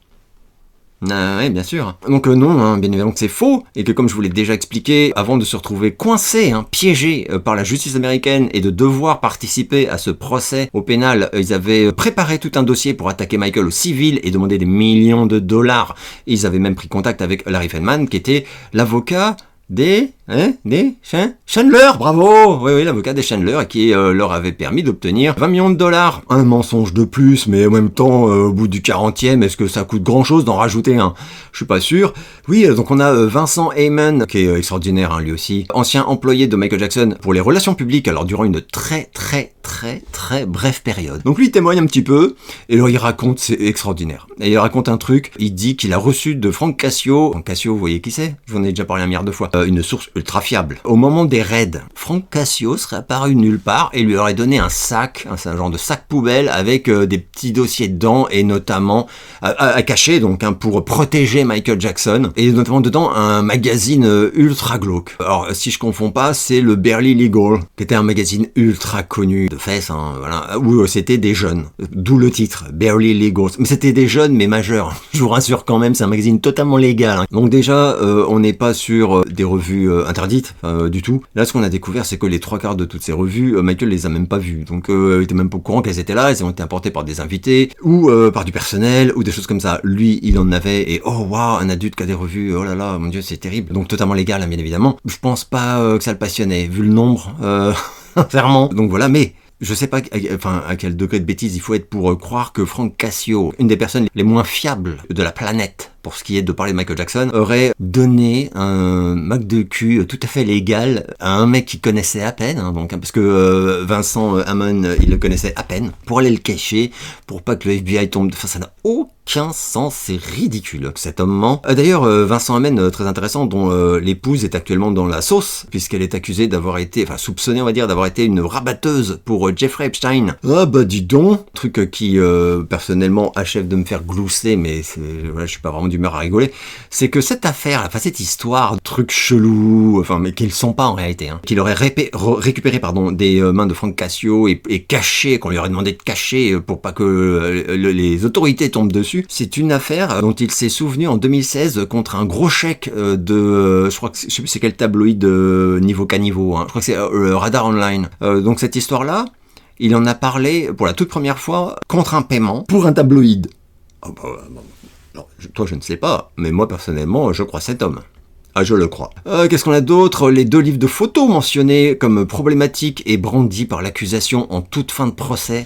Ah ouais, bien sûr. Donc euh, non, hein, bien évidemment que c'est faux, et que comme je vous l'ai déjà expliqué, avant de se retrouver coincé, hein, piégé euh, par la justice américaine et de devoir participer à ce procès au pénal, euh, ils avaient préparé tout un dossier pour attaquer Michael au civil et demander des millions de dollars. Et ils avaient même pris contact avec Larry Feldman, qui était l'avocat des... Hein, des Chandler, bravo. Oui, oui, l'avocat des Chandler, qui euh, leur avait permis d'obtenir vingt millions de dollars. Un mensonge de plus, mais en même temps, euh, au bout du quarantième, est-ce que ça coûte grand-chose d'en rajouter un? Je suis pas sûr. Oui, euh, donc on a euh, Vincent Heyman, qui est euh, extraordinaire, hein, lui aussi, ancien employé de Michael Jackson pour les relations publiques, alors durant une très, très, très, très brève période. Donc lui, il témoigne un petit peu, et alors il raconte, c'est extraordinaire. Et il raconte un truc, il dit qu'il a reçu de Frank Cassio, Frank Cassio, vous voyez qui c'est? J'en ai déjà parlé un milliard de fois, euh, une source ultra fiable. Au moment des raids, Frank Cassio serait apparu nulle part et lui aurait donné un sac, un, un genre de sac poubelle avec euh, des petits dossiers dedans et notamment à, à, à cacher donc hein, pour protéger Michael Jackson et notamment dedans un magazine euh, ultra glauque. Alors si je confonds pas, c'est le Barely Legal qui était un magazine ultra connu de fesses, hein, voilà, où euh, c'était des jeunes, d'où le titre Barely Legal. Mais c'était des jeunes mais majeurs. Je vous rassure quand même, c'est un magazine totalement légal. Hein. Donc déjà, euh, on n'est pas sur euh, des revues euh, interdites euh, du tout. Là, ce qu'on a découvert, c'est que les trois quarts de toutes ces revues, euh, Michael les a même pas vues. Donc, euh, il était même pas au courant qu'elles étaient là. Elles ont été apportées par des invités ou euh, par du personnel ou des choses comme ça. Lui, il en avait et oh waouh, un adulte qui a des revues. Oh là là, mon Dieu, c'est terrible. Donc totalement légal, hein, bien évidemment. Je pense pas euh, que ça le passionnait, vu le nombre, euh, sincèrement. Donc voilà, mais je sais pas à, enfin, à quel degré de bêtise il faut être pour euh, croire que Frank Cassio, une des personnes les moins fiables de la planète, pour ce qui est de parler de Michael Jackson, aurait donné un Mac de cul tout à fait légal à un mec qu'il connaissait à peine, hein, donc, hein, parce que euh, Vincent Hamon, il le connaissait à peine, pour aller le cacher, pour pas que le F B I tombe, enfin ça n'a aucun sens, c'est ridicule, cet homme ment. Euh, D'ailleurs, euh, Vincent Hamon, euh, très intéressant, dont euh, l'épouse est actuellement dans la sauce, puisqu'elle est accusée d'avoir été, enfin soupçonnée on va dire, d'avoir été une rabatteuse pour euh, Jeffrey Epstein. Ah bah dis donc, truc euh, qui euh, personnellement achève de me faire glousser, mais c'est, voilà, je suis pas vraiment d'humeur à rigoler, c'est que cette affaire, enfin cette histoire, truc chelou, enfin mais qu'ils sont pas en réalité, hein, qu'il aurait répé- récupéré pardon des euh, mains de Frank Cassio et, et caché, qu'on lui aurait demandé de cacher pour pas que euh, le, les autorités tombent dessus, c'est une affaire dont il s'est souvenu en deux mille seize contre un gros chèque euh, de, euh, je crois que je sais plus c'est quel tabloïd euh, niveau caniveau, hein, je crois que c'est euh, Radar Online. Euh, donc cette histoire-là, il en a parlé pour la toute première fois contre un paiement pour un tabloïd. Oh, bah, bah, non, je, toi je ne sais pas, mais moi personnellement je crois cet homme. Ah, je le crois. Euh, qu'est-ce qu'on a d'autre? Les deux livres de photos mentionnés comme problématiques et brandis par l'accusation en toute fin de procès.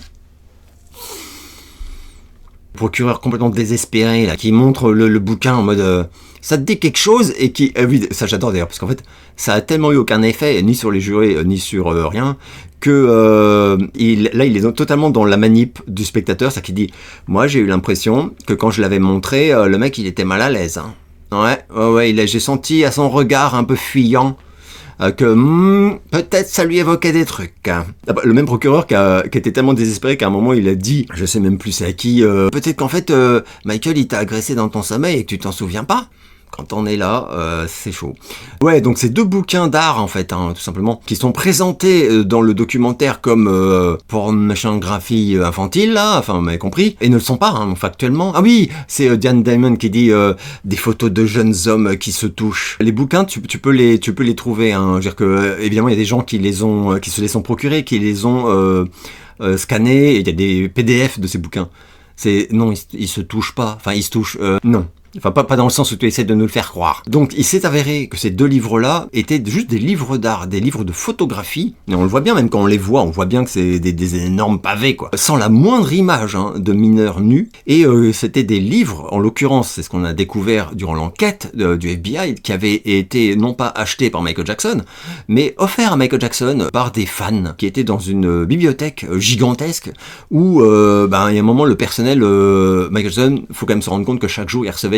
Procureur complètement désespéré là, qui montre le, le bouquin en mode euh, ça te dit quelque chose et qui euh, oui, ça j'adore d'ailleurs parce qu'en fait ça a tellement eu aucun effet ni sur les jurés euh, ni sur euh, rien que euh, il, là il est totalement dans la manip du spectateur, ça qui dit moi j'ai eu l'impression que quand je l'avais montré euh, le mec il était mal à l'aise, hein. ouais ouais ouais il a, j'ai senti à son regard un peu fuyant Euh, que hmm, peut-être ça lui évoquait des trucs. Hein. Le même procureur qui, a, qui était tellement désespéré qu'à un moment il a dit, je sais même plus c'est à qui, euh, peut-être qu'en fait euh, Michael il t'a agressé dans ton sommeil et que tu t'en souviens pas. Quand on est là, euh, c'est chaud. Ouais, donc c'est deux bouquins d'art en fait, hein, tout simplement, qui sont présentés dans le documentaire comme euh, pornographie infantile, là, enfin vous m'avez compris, et ne le sont pas, hein, factuellement. Ah oui, c'est euh, Diane Diamond qui dit euh, des photos de jeunes hommes qui se touchent. Les bouquins, tu, tu peux les, tu peux les trouver. Hein, je veux dire que euh, évidemment il y a des gens qui les ont, qui se les sont procurés, qui les ont euh, euh, scannés. Et il y a des P D F de ces bouquins. C'est non, ils, ils se touchent pas. Enfin, ils se touchent. Euh, non. Enfin, pas, pas dans le sens où tu essaies de nous le faire croire. Donc, il s'est avéré que ces deux livres-là étaient juste des livres d'art, des livres de photographie. Et on le voit bien, même quand on les voit, on voit bien que c'est des, des énormes pavés, quoi. Sans la moindre image hein, de mineurs nus. Et euh, c'était des livres, en l'occurrence, c'est ce qu'on a découvert durant l'enquête euh, du F B I, qui avaient été non pas achetés par Michael Jackson, mais offerts à Michael Jackson par des fans qui étaient dans une bibliothèque gigantesque où, euh, ben, il y a un moment, le personnel, euh, Michael Jackson, faut quand même se rendre compte que chaque jour, il recevait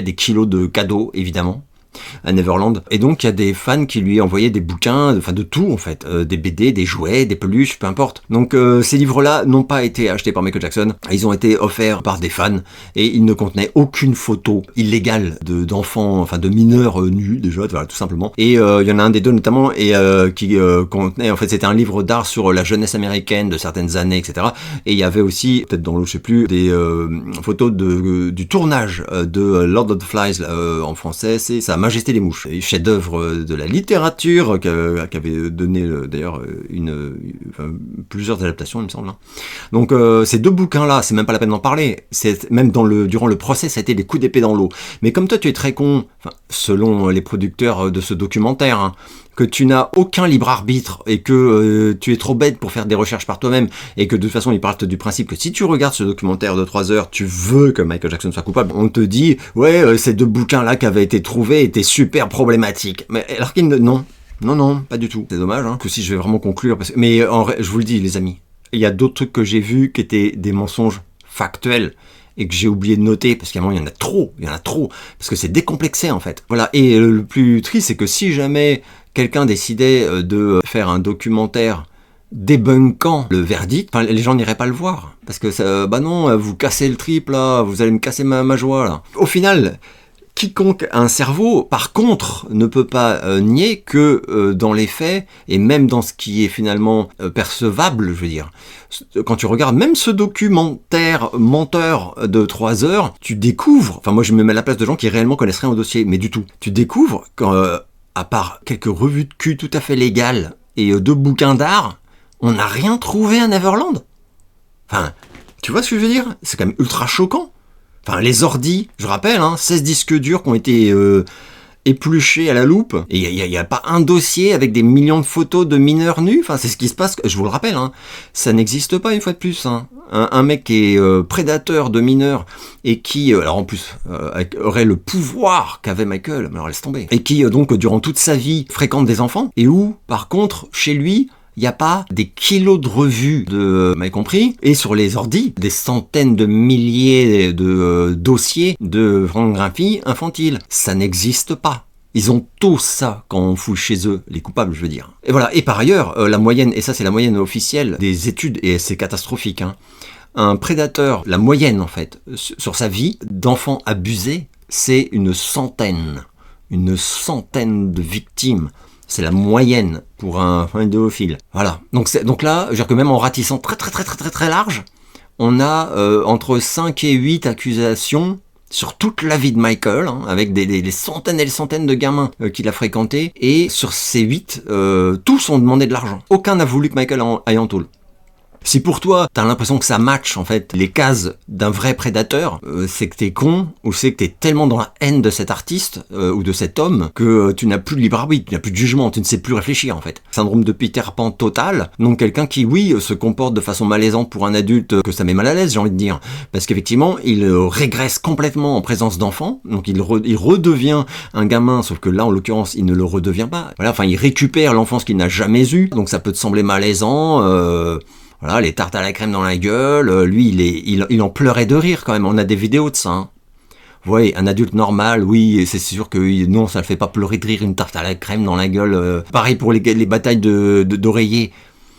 des kilos de cadeaux, évidemment, à Neverland. Et donc, il y a des fans qui lui envoyaient des bouquins, enfin de tout en fait, euh, des B D, des jouets, des peluches, peu importe. Donc, euh, ces livres-là n'ont pas été achetés par Michael Jackson. Ils ont été offerts par des fans et ils ne contenaient aucune photo illégale de, d'enfants, enfin de mineurs euh, nus déjà, voilà, tout simplement. Et euh, il y en a un des deux notamment et euh, qui euh, contenait, en fait, c'était un livre d'art sur la jeunesse américaine de certaines années, et cetera. Et il y avait aussi, peut-être dans l'autre, je sais plus, des euh, photos de, euh, du tournage de Lord of the Flies euh, en français, c'est ça. Majesté des mouches, chef-d'œuvre de la littérature qui avait donné d'ailleurs une, enfin, plusieurs adaptations, il me semble. Donc euh, ces deux bouquins-là, c'est même pas la peine d'en parler. C'est même dans le durant le procès, ça a été des coups d'épée dans l'eau. Mais comme toi, tu es très con, enfin, selon les producteurs de ce documentaire, hein, que tu n'as aucun libre arbitre et que euh, tu es trop bête pour faire des recherches par toi-même et que de toute façon ils partent du principe que si tu regardes ce documentaire de trois heures, tu veux que Michael Jackson soit coupable, on te dit ouais euh, ces deux bouquins-là qui avaient été trouvés étaient super problématiques. Mais alors qu'ils ne... non, non, non, pas du tout. C'est dommage hein, que si je vais vraiment conclure, parce que... mais en vrai, je vous le dis les amis, il y a d'autres trucs que j'ai vus qui étaient des mensonges factuels et que j'ai oublié de noter, parce qu'à un moment, il y en a trop, il y en a trop, parce que c'est décomplexé, en fait. Voilà, et le plus triste, c'est que si jamais quelqu'un décidait de faire un documentaire débunkant le verdict, enfin, les gens n'iraient pas le voir, parce que, ça, bah non, vous cassez le trip, là, vous allez me casser ma, ma joie, là. Au final... Quiconque a un cerveau, par contre, ne peut pas euh, nier que euh, dans les faits, et même dans ce qui est finalement euh, percevable, je veux dire, quand tu regardes même ce documentaire menteur de trois heures, tu découvres, enfin moi je me mets à la place de gens qui réellement connaissent rien au dossier, mais du tout, tu découvres qu'à euh, part quelques revues de cul tout à fait légales et euh, deux bouquins d'art, on n'a rien trouvé à Neverland. Enfin, tu vois ce que je veux dire ? C'est quand même ultra choquant. Enfin, les ordis, je rappelle, hein, seize disques durs qui ont été euh, épluchés à la loupe. Et il n'y a, a, a pas un dossier avec des millions de photos de mineurs nus. Enfin, c'est ce qui se passe, je vous le rappelle, hein, ça n'existe pas une fois de plus. Hein. Un, un mec qui est euh, prédateur de mineurs et qui, euh, alors en plus, euh, aurait le pouvoir qu'avait Michael, mais alors laisse tomber. Et qui, euh, donc, durant toute sa vie, fréquente des enfants. Et où, par contre, chez lui... il n'y a pas des kilos de revues de, vous m'avez compris, et sur les ordis, des centaines de milliers de euh, dossiers de pornographie infantile. Ça n'existe pas. Ils ont tous ça quand on fouille chez eux, les coupables, je veux dire. Et voilà. Et par ailleurs, euh, la moyenne, et ça c'est la moyenne officielle des études, et c'est catastrophique, hein. Un prédateur, la moyenne en fait, sur sa vie, d'enfants abusés, c'est une centaine. Une centaine de victimes. C'est la moyenne pour un, un idéophile. Voilà. Donc, c'est, donc là, je veux dire que même en ratissant très très très très très très large, on a euh, entre cinq et huit accusations sur toute la vie de Michael, hein, avec des, des, des centaines et des centaines de gamins euh, qu'il a fréquentés. Et sur ces huit, euh, tous ont demandé de l'argent. Aucun n'a voulu que Michael aille en tôle. Si pour toi, t'as l'impression que ça match, en fait, les cases d'un vrai prédateur, euh, c'est que t'es con, ou c'est que t'es tellement dans la haine de cet artiste, euh, ou de cet homme, que euh, tu n'as plus de libre arbitre, tu n'as plus de jugement, tu ne sais plus réfléchir, en fait. Syndrome de Peter Pan total, donc quelqu'un qui, oui, se comporte de façon malaisante pour un adulte, euh, que ça met mal à l'aise, j'ai envie de dire. Parce qu'effectivement, il euh, régresse complètement en présence d'enfants, donc il, re- il redevient un gamin, sauf que là, en l'occurrence, il ne le redevient pas. Voilà, enfin, il récupère l'enfance qu'il n'a jamais eue, donc ça peut te sembler malaisant, euh... Voilà, les tartes à la crème dans la gueule, lui, il, est, il, il en pleurait de rire quand même, on a des vidéos de ça. Hein. Vous voyez, un adulte normal, oui, c'est sûr que non, ça le fait pas pleurer de rire une tarte à la crème dans la gueule. Euh, pareil pour les, les batailles de, de, d'oreillers.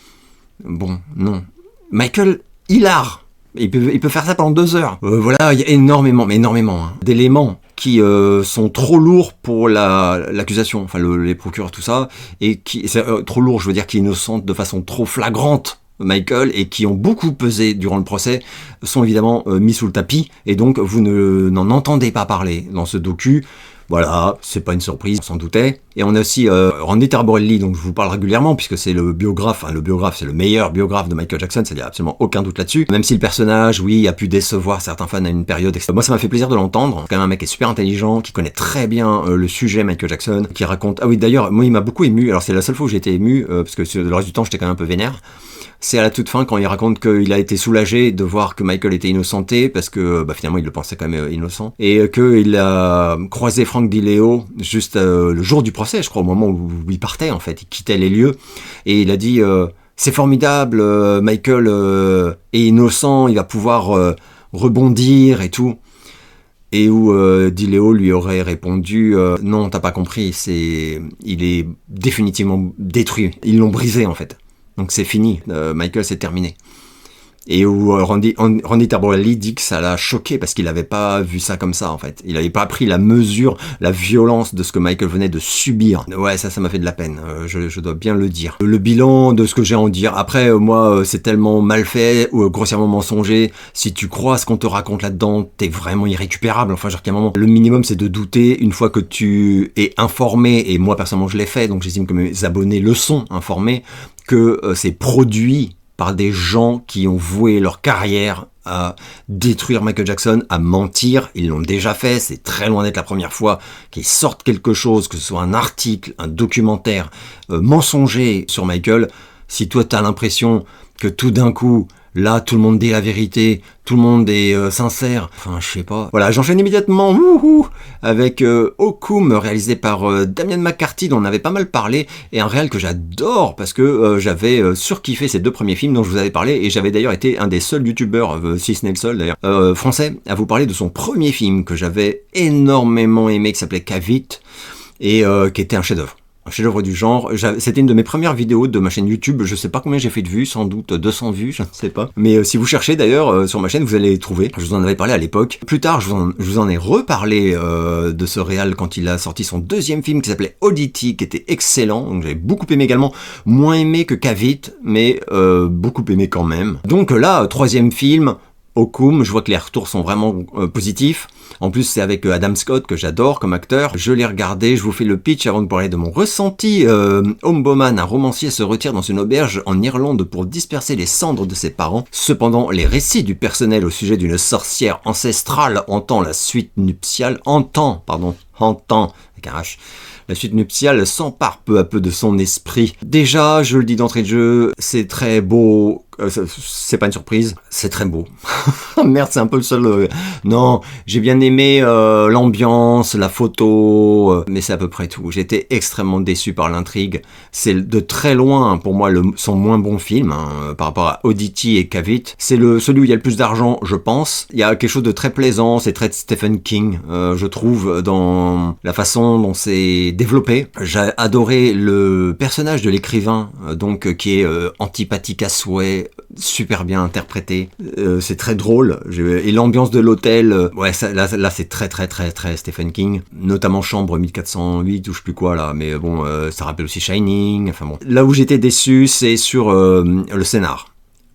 Bon, non. Michael, hilar. Il peut, il peut faire ça pendant deux heures. Euh, voilà, il y a énormément, mais énormément, hein, d'éléments qui euh, sont trop lourds pour la, l'accusation, enfin le, les procureurs, tout ça, et qui, c'est euh, trop lourd, je veux dire, qui innocentent de façon trop flagrante Michael, et qui ont beaucoup pesé durant le procès, sont évidemment euh, mis sous le tapis, et donc vous ne, n'en entendez pas parler dans ce docu. Voilà, c'est pas une surprise, on s'en doutait. Et on a aussi euh, Randy Taraborelli, donc je vous parle régulièrement, puisque c'est le biographe, enfin le biographe, c'est le meilleur biographe de Michael Jackson, c'est-à-dire absolument aucun doute là-dessus. Même si le personnage, oui, a pu décevoir certains fans à une période, et cetera. Moi, ça m'a fait plaisir de l'entendre. C'est quand même un mec qui est super intelligent, qui connaît très bien euh, le sujet Michael Jackson, qui raconte... Ah oui, d'ailleurs, moi, il m'a beaucoup ému. Alors, c'est la seule fois où j'ai été ému, euh, parce que sur le reste du temps, j'étais quand même un peu vénère. C'est à la toute fin quand il raconte qu'il a été soulagé de voir que Michael était innocenté, parce que bah, finalement il le pensait quand même innocent, et qu'il a croisé Frank DiLeo juste euh, le jour du procès, je crois, au moment où il partait en fait, il quittait les lieux, et il a dit euh, c'est formidable, euh, Michael euh, est innocent, il va pouvoir euh, rebondir et tout. Et où euh, DiLeo lui aurait répondu euh, non, t'as pas compris, c'est, il est définitivement détruit. Ils l'ont brisé en fait. Donc c'est fini, euh, Michael, c'est terminé. Et où euh, Randy, Randy Tamborelli dit que ça l'a choqué parce qu'il n'avait pas vu ça comme ça en fait. Il n'avait pas pris la mesure, la violence de ce que Michael venait de subir. Ouais, ça, ça m'a fait de la peine, euh, je, je dois bien le dire. Le bilan de ce que j'ai à en dire, après euh, moi euh, c'est tellement mal fait ou euh, grossièrement mensonger. Si tu crois à ce qu'on te raconte là-dedans, t'es vraiment irrécupérable. Enfin, genre qu'à un moment, le minimum c'est de douter une fois que tu es informé, et moi personnellement je l'ai fait, donc j'estime que mes abonnés le sont informés, que euh, c'est produit par des gens qui ont voué leur carrière à détruire Michael Jackson, à mentir. Ils l'ont déjà fait, c'est très loin d'être la première fois qu'ils sortent quelque chose, que ce soit un article, un documentaire euh, mensonger sur Michael. Si toi t'as l'impression que tout d'un coup, là tout le monde dit la vérité, tout le monde est euh, sincère, enfin je sais pas. Voilà, j'enchaîne immédiatement wouhou, avec euh, Okum, réalisé par euh, Damien McCarthy, dont on avait pas mal parlé, et un réal que j'adore parce que euh, j'avais euh, surkiffé ces deux premiers films dont je vous avais parlé, et j'avais d'ailleurs été un des seuls youtubeurs, euh, si ce n'est le seul d'ailleurs, euh, français, à vous parler de son premier film que j'avais énormément aimé, qui s'appelait Cavit, et euh, qui était un chef-d'œuvre. Un chef-d'œuvre du genre. C'était une de mes premières vidéos de ma chaîne YouTube. Je sais pas combien j'ai fait de vues, sans doute deux cents vues, je ne sais pas. Mais euh, si vous cherchez d'ailleurs euh, sur ma chaîne, vous allez les trouver. Je vous en avais parlé à l'époque. Plus tard, je vous en, je vous en ai reparlé euh, de ce réal quand il a sorti son deuxième film qui s'appelait Oddity, qui était excellent. Donc j'avais beaucoup aimé également. Moins aimé que Cavit, mais euh, beaucoup aimé quand même. Donc là, troisième film, Okum, je vois que les retours sont vraiment euh, positifs. En plus, c'est avec Adam Scott, que j'adore comme acteur. Je l'ai regardé, je vous fais le pitch avant de parler de mon ressenti. Euh, Home Bowman, un romancier, se retire dans une auberge en Irlande pour disperser les cendres de ses parents. Cependant, les récits du personnel au sujet d'une sorcière ancestrale entend la suite nuptiale, entend, pardon, entend, avec un H, la suite nuptiale s'empare peu à peu de son esprit. Déjà, je le dis d'entrée de jeu, c'est très beau, euh, c'est pas une surprise, c'est très beau. Merde, c'est un peu le seul... Euh... Non, j'ai bien aimé euh, l'ambiance, la photo, euh, mais c'est à peu près tout. J'ai été extrêmement déçu par l'intrigue. C'est de très loin, pour moi, le, son moins bon film, hein, par rapport à Oddity et Cavit. C'est le, celui où il y a le plus d'argent, je pense. Il y a quelque chose de très plaisant, c'est très Stephen King, euh, je trouve, dans la façon dont c'est développé. J'ai adoré le personnage de l'écrivain, euh, donc qui est euh, antipathique à souhait, super bien interprété. Euh, c'est très drôle. Et l'ambiance de l'hôtel, euh, ouais, ça, là, là c'est très très très très Stephen King. Notamment Chambre mille quatre cent huit ou je sais plus quoi là, mais bon, euh, ça rappelle aussi Shining. Enfin bon. Là où j'étais déçu, c'est sur euh, le scénar.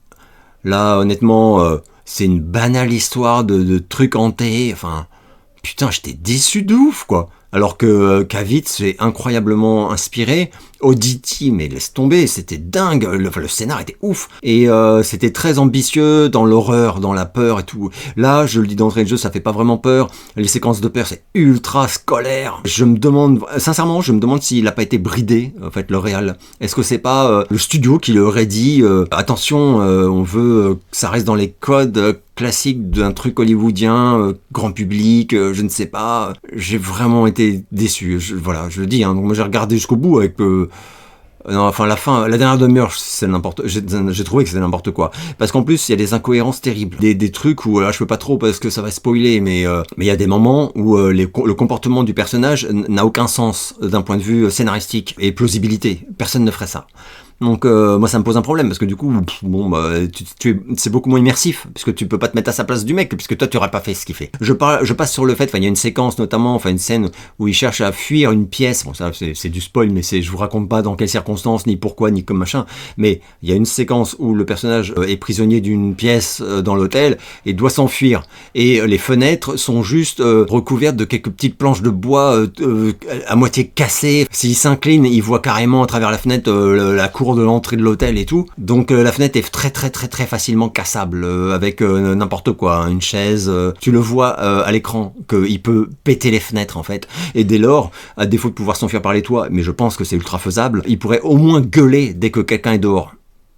Là, honnêtement, euh, c'est une banale histoire de, de trucs hantés. Enfin, putain, j'étais déçu de ouf, quoi. Alors que euh, Cavit, c'est incroyablement inspiré. Oddity, mais laisse tomber, c'était dingue, le, enfin, le scénar était ouf, et euh, c'était très ambitieux dans l'horreur, dans la peur et tout. Là, je le dis d'entrée de jeu, ça fait pas vraiment peur, les séquences de peur, c'est ultra scolaire. Je me demande, sincèrement, je me demande s'il a pas été bridé, en fait, le réal. Est-ce que c'est pas euh, le studio qui leur aurait dit, euh, attention, euh, on veut euh, que ça reste dans les codes euh, classiques d'un truc hollywoodien, euh, grand public, euh, je ne sais pas. J'ai vraiment été déçu, je, voilà, je le dis, hein, donc moi j'ai regardé jusqu'au bout avec... Euh, Non, enfin la fin, la dernière demi-heure, c'est n'importe. J'ai, j'ai trouvé que c'était n'importe quoi. Parce qu'en plus, il y a des incohérences terribles, des, des trucs où là, je peux pas trop parce que ça va spoiler, mais euh, mais il y a des moments où euh, les, le comportement du personnage n'a aucun sens d'un point de vue scénaristique et plausibilité. Personne ne ferait ça. Donc euh, moi ça me pose un problème parce que du coup pff, bon bah tu, tu es, c'est beaucoup moins immersif puisque tu peux pas te mettre à sa place du mec puisque toi tu aurais pas fait ce qu'il fait. Je parle, je passe sur le fait, enfin il y a une séquence notamment, enfin une scène où il cherche à fuir une pièce. Bon ça c'est, c'est du spoil mais c'est je vous raconte pas dans quelles circonstances ni pourquoi ni comme machin. Mais il y a une séquence où le personnage est prisonnier d'une pièce dans l'hôtel et doit s'enfuir et les fenêtres sont juste euh, recouvertes de quelques petites planches de bois euh, euh, à moitié cassées. S'il s'incline, il voit carrément à travers la fenêtre euh, la cour de l'entrée de l'hôtel et tout. Donc euh, la fenêtre est très très très très facilement cassable euh, avec euh, n'importe quoi, hein, une chaise. Euh, tu le vois euh, à l'écran qu'il peut péter les fenêtres en fait. Et dès lors, à défaut de pouvoir s'enfuir par les toits, mais je pense que c'est ultra faisable, il pourrait au moins gueuler dès que quelqu'un est dehors.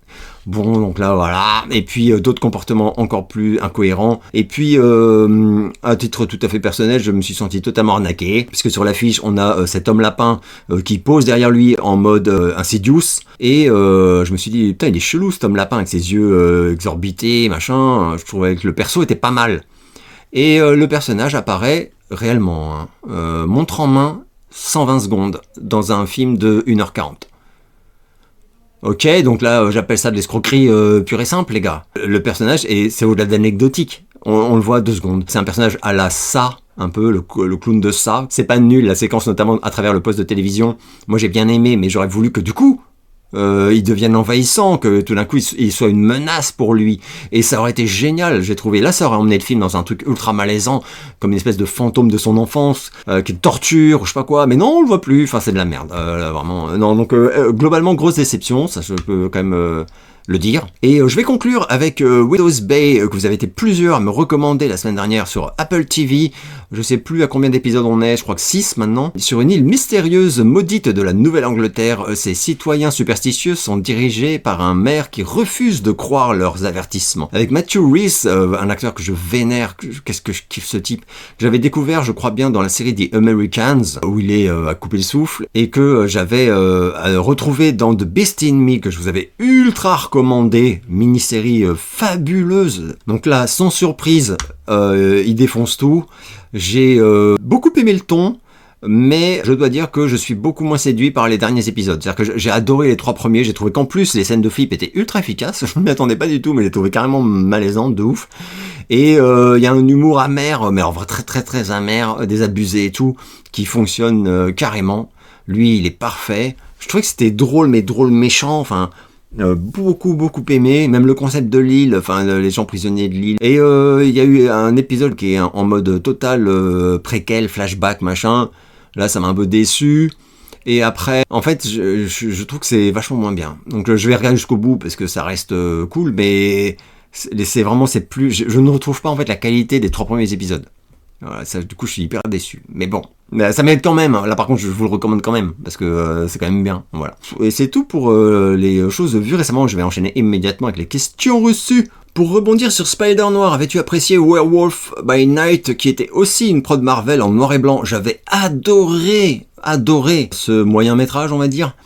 Bon, donc là, voilà. Et puis, euh, d'autres comportements encore plus incohérents. Et puis, euh, à titre tout à fait personnel, je me suis senti totalement arnaqué. Puisque sur l'affiche, on a euh, cet homme lapin euh, qui pose derrière lui en mode euh, Insidious. Et euh, je me suis dit, putain, il est chelou cet homme lapin avec ses yeux euh, exorbités, machin. Je trouvais que le perso était pas mal. Et euh, le personnage apparaît réellement, hein, euh, montre en main, cent vingt secondes, dans un film de une heure quarante. Ok, donc là, euh, j'appelle ça de l'escroquerie euh, pure et simple, les gars. Le personnage, et c'est au-delà d'anecdotique, on, on le voit deux secondes. C'est un personnage à la ça, un peu, le, le clown de ça. C'est pas nul, la séquence notamment à travers le poste de télévision. Moi, j'ai bien aimé, mais j'aurais voulu que du coup, euh, il devienne envahissant, que tout d'un coup, il, il soit une menace pour lui. Et ça aurait été génial, j'ai trouvé. Là, ça aurait emmené le film dans un truc ultra malaisant, comme une espèce de fantôme de son enfance, euh, qui torture, ou je sais pas quoi. Mais non, on le voit plus. Enfin, c'est de la merde, euh, là, vraiment. Non, donc, euh, globalement, grosse déception, ça je peux quand même... Euh, le dire. Et euh, je vais conclure avec euh, Widow's Bay, euh, que vous avez été plusieurs à me recommander la semaine dernière sur Apple T V. Je sais plus à combien d'épisodes on est, je crois que six maintenant. Sur une île mystérieuse maudite de la Nouvelle-Angleterre, euh, ces citoyens superstitieux sont dirigés par un maire qui refuse de croire leurs avertissements. Avec Matthew Rhys, euh, un acteur que je vénère, que, qu'est-ce que je kiffe ce type, que j'avais découvert, je crois bien, dans la série The Americans, où il est euh, à couper le souffle, et que euh, j'avais euh, retrouvé dans The Beast in Me, que je vous avais ultra recommandé, mini-série euh, fabuleuse. Donc là, sans surprise, euh, il défonce tout. J'ai euh, beaucoup aimé le ton, mais je dois dire que je suis beaucoup moins séduit par les derniers épisodes. C'est-à-dire que j'ai adoré les trois premiers, j'ai trouvé qu'en plus les scènes de flip étaient ultra efficaces, je ne m'y attendais pas du tout, mais je les trouvais carrément malaisantes, de ouf. Et il euh, y a un humour amer, mais en vrai très très très amer, désabusé et tout, qui fonctionne euh, carrément. Lui, il est parfait. Je trouvais que c'était drôle, mais drôle méchant, enfin... Euh, beaucoup beaucoup aimé, même le concept de l'île, enfin les gens prisonniers de l'île. Et il euh, y a eu un épisode qui est en mode total euh, préquel, flashback, machin. Là, ça m'a un peu déçu. Et après, en fait, je, je, je trouve que c'est vachement moins bien. Donc je vais regarder jusqu'au bout parce que ça reste euh, cool, mais c'est, c'est vraiment c'est plus. Je, je ne retrouve pas en fait la qualité des trois premiers épisodes. Voilà, ça, du coup, je suis hyper déçu. Mais bon, ça m'aide quand même. Là, par contre, je vous le recommande quand même parce que euh, c'est quand même bien. Voilà. Et c'est tout pour euh, les choses vues récemment. Je vais enchaîner immédiatement avec les questions reçues. Pour rebondir sur Spider Noir, avais-tu apprécié Werewolf by Night, qui était aussi une prod Marvel en noir et blanc? J'avais adoré, adoré ce moyen métrage, on va dire.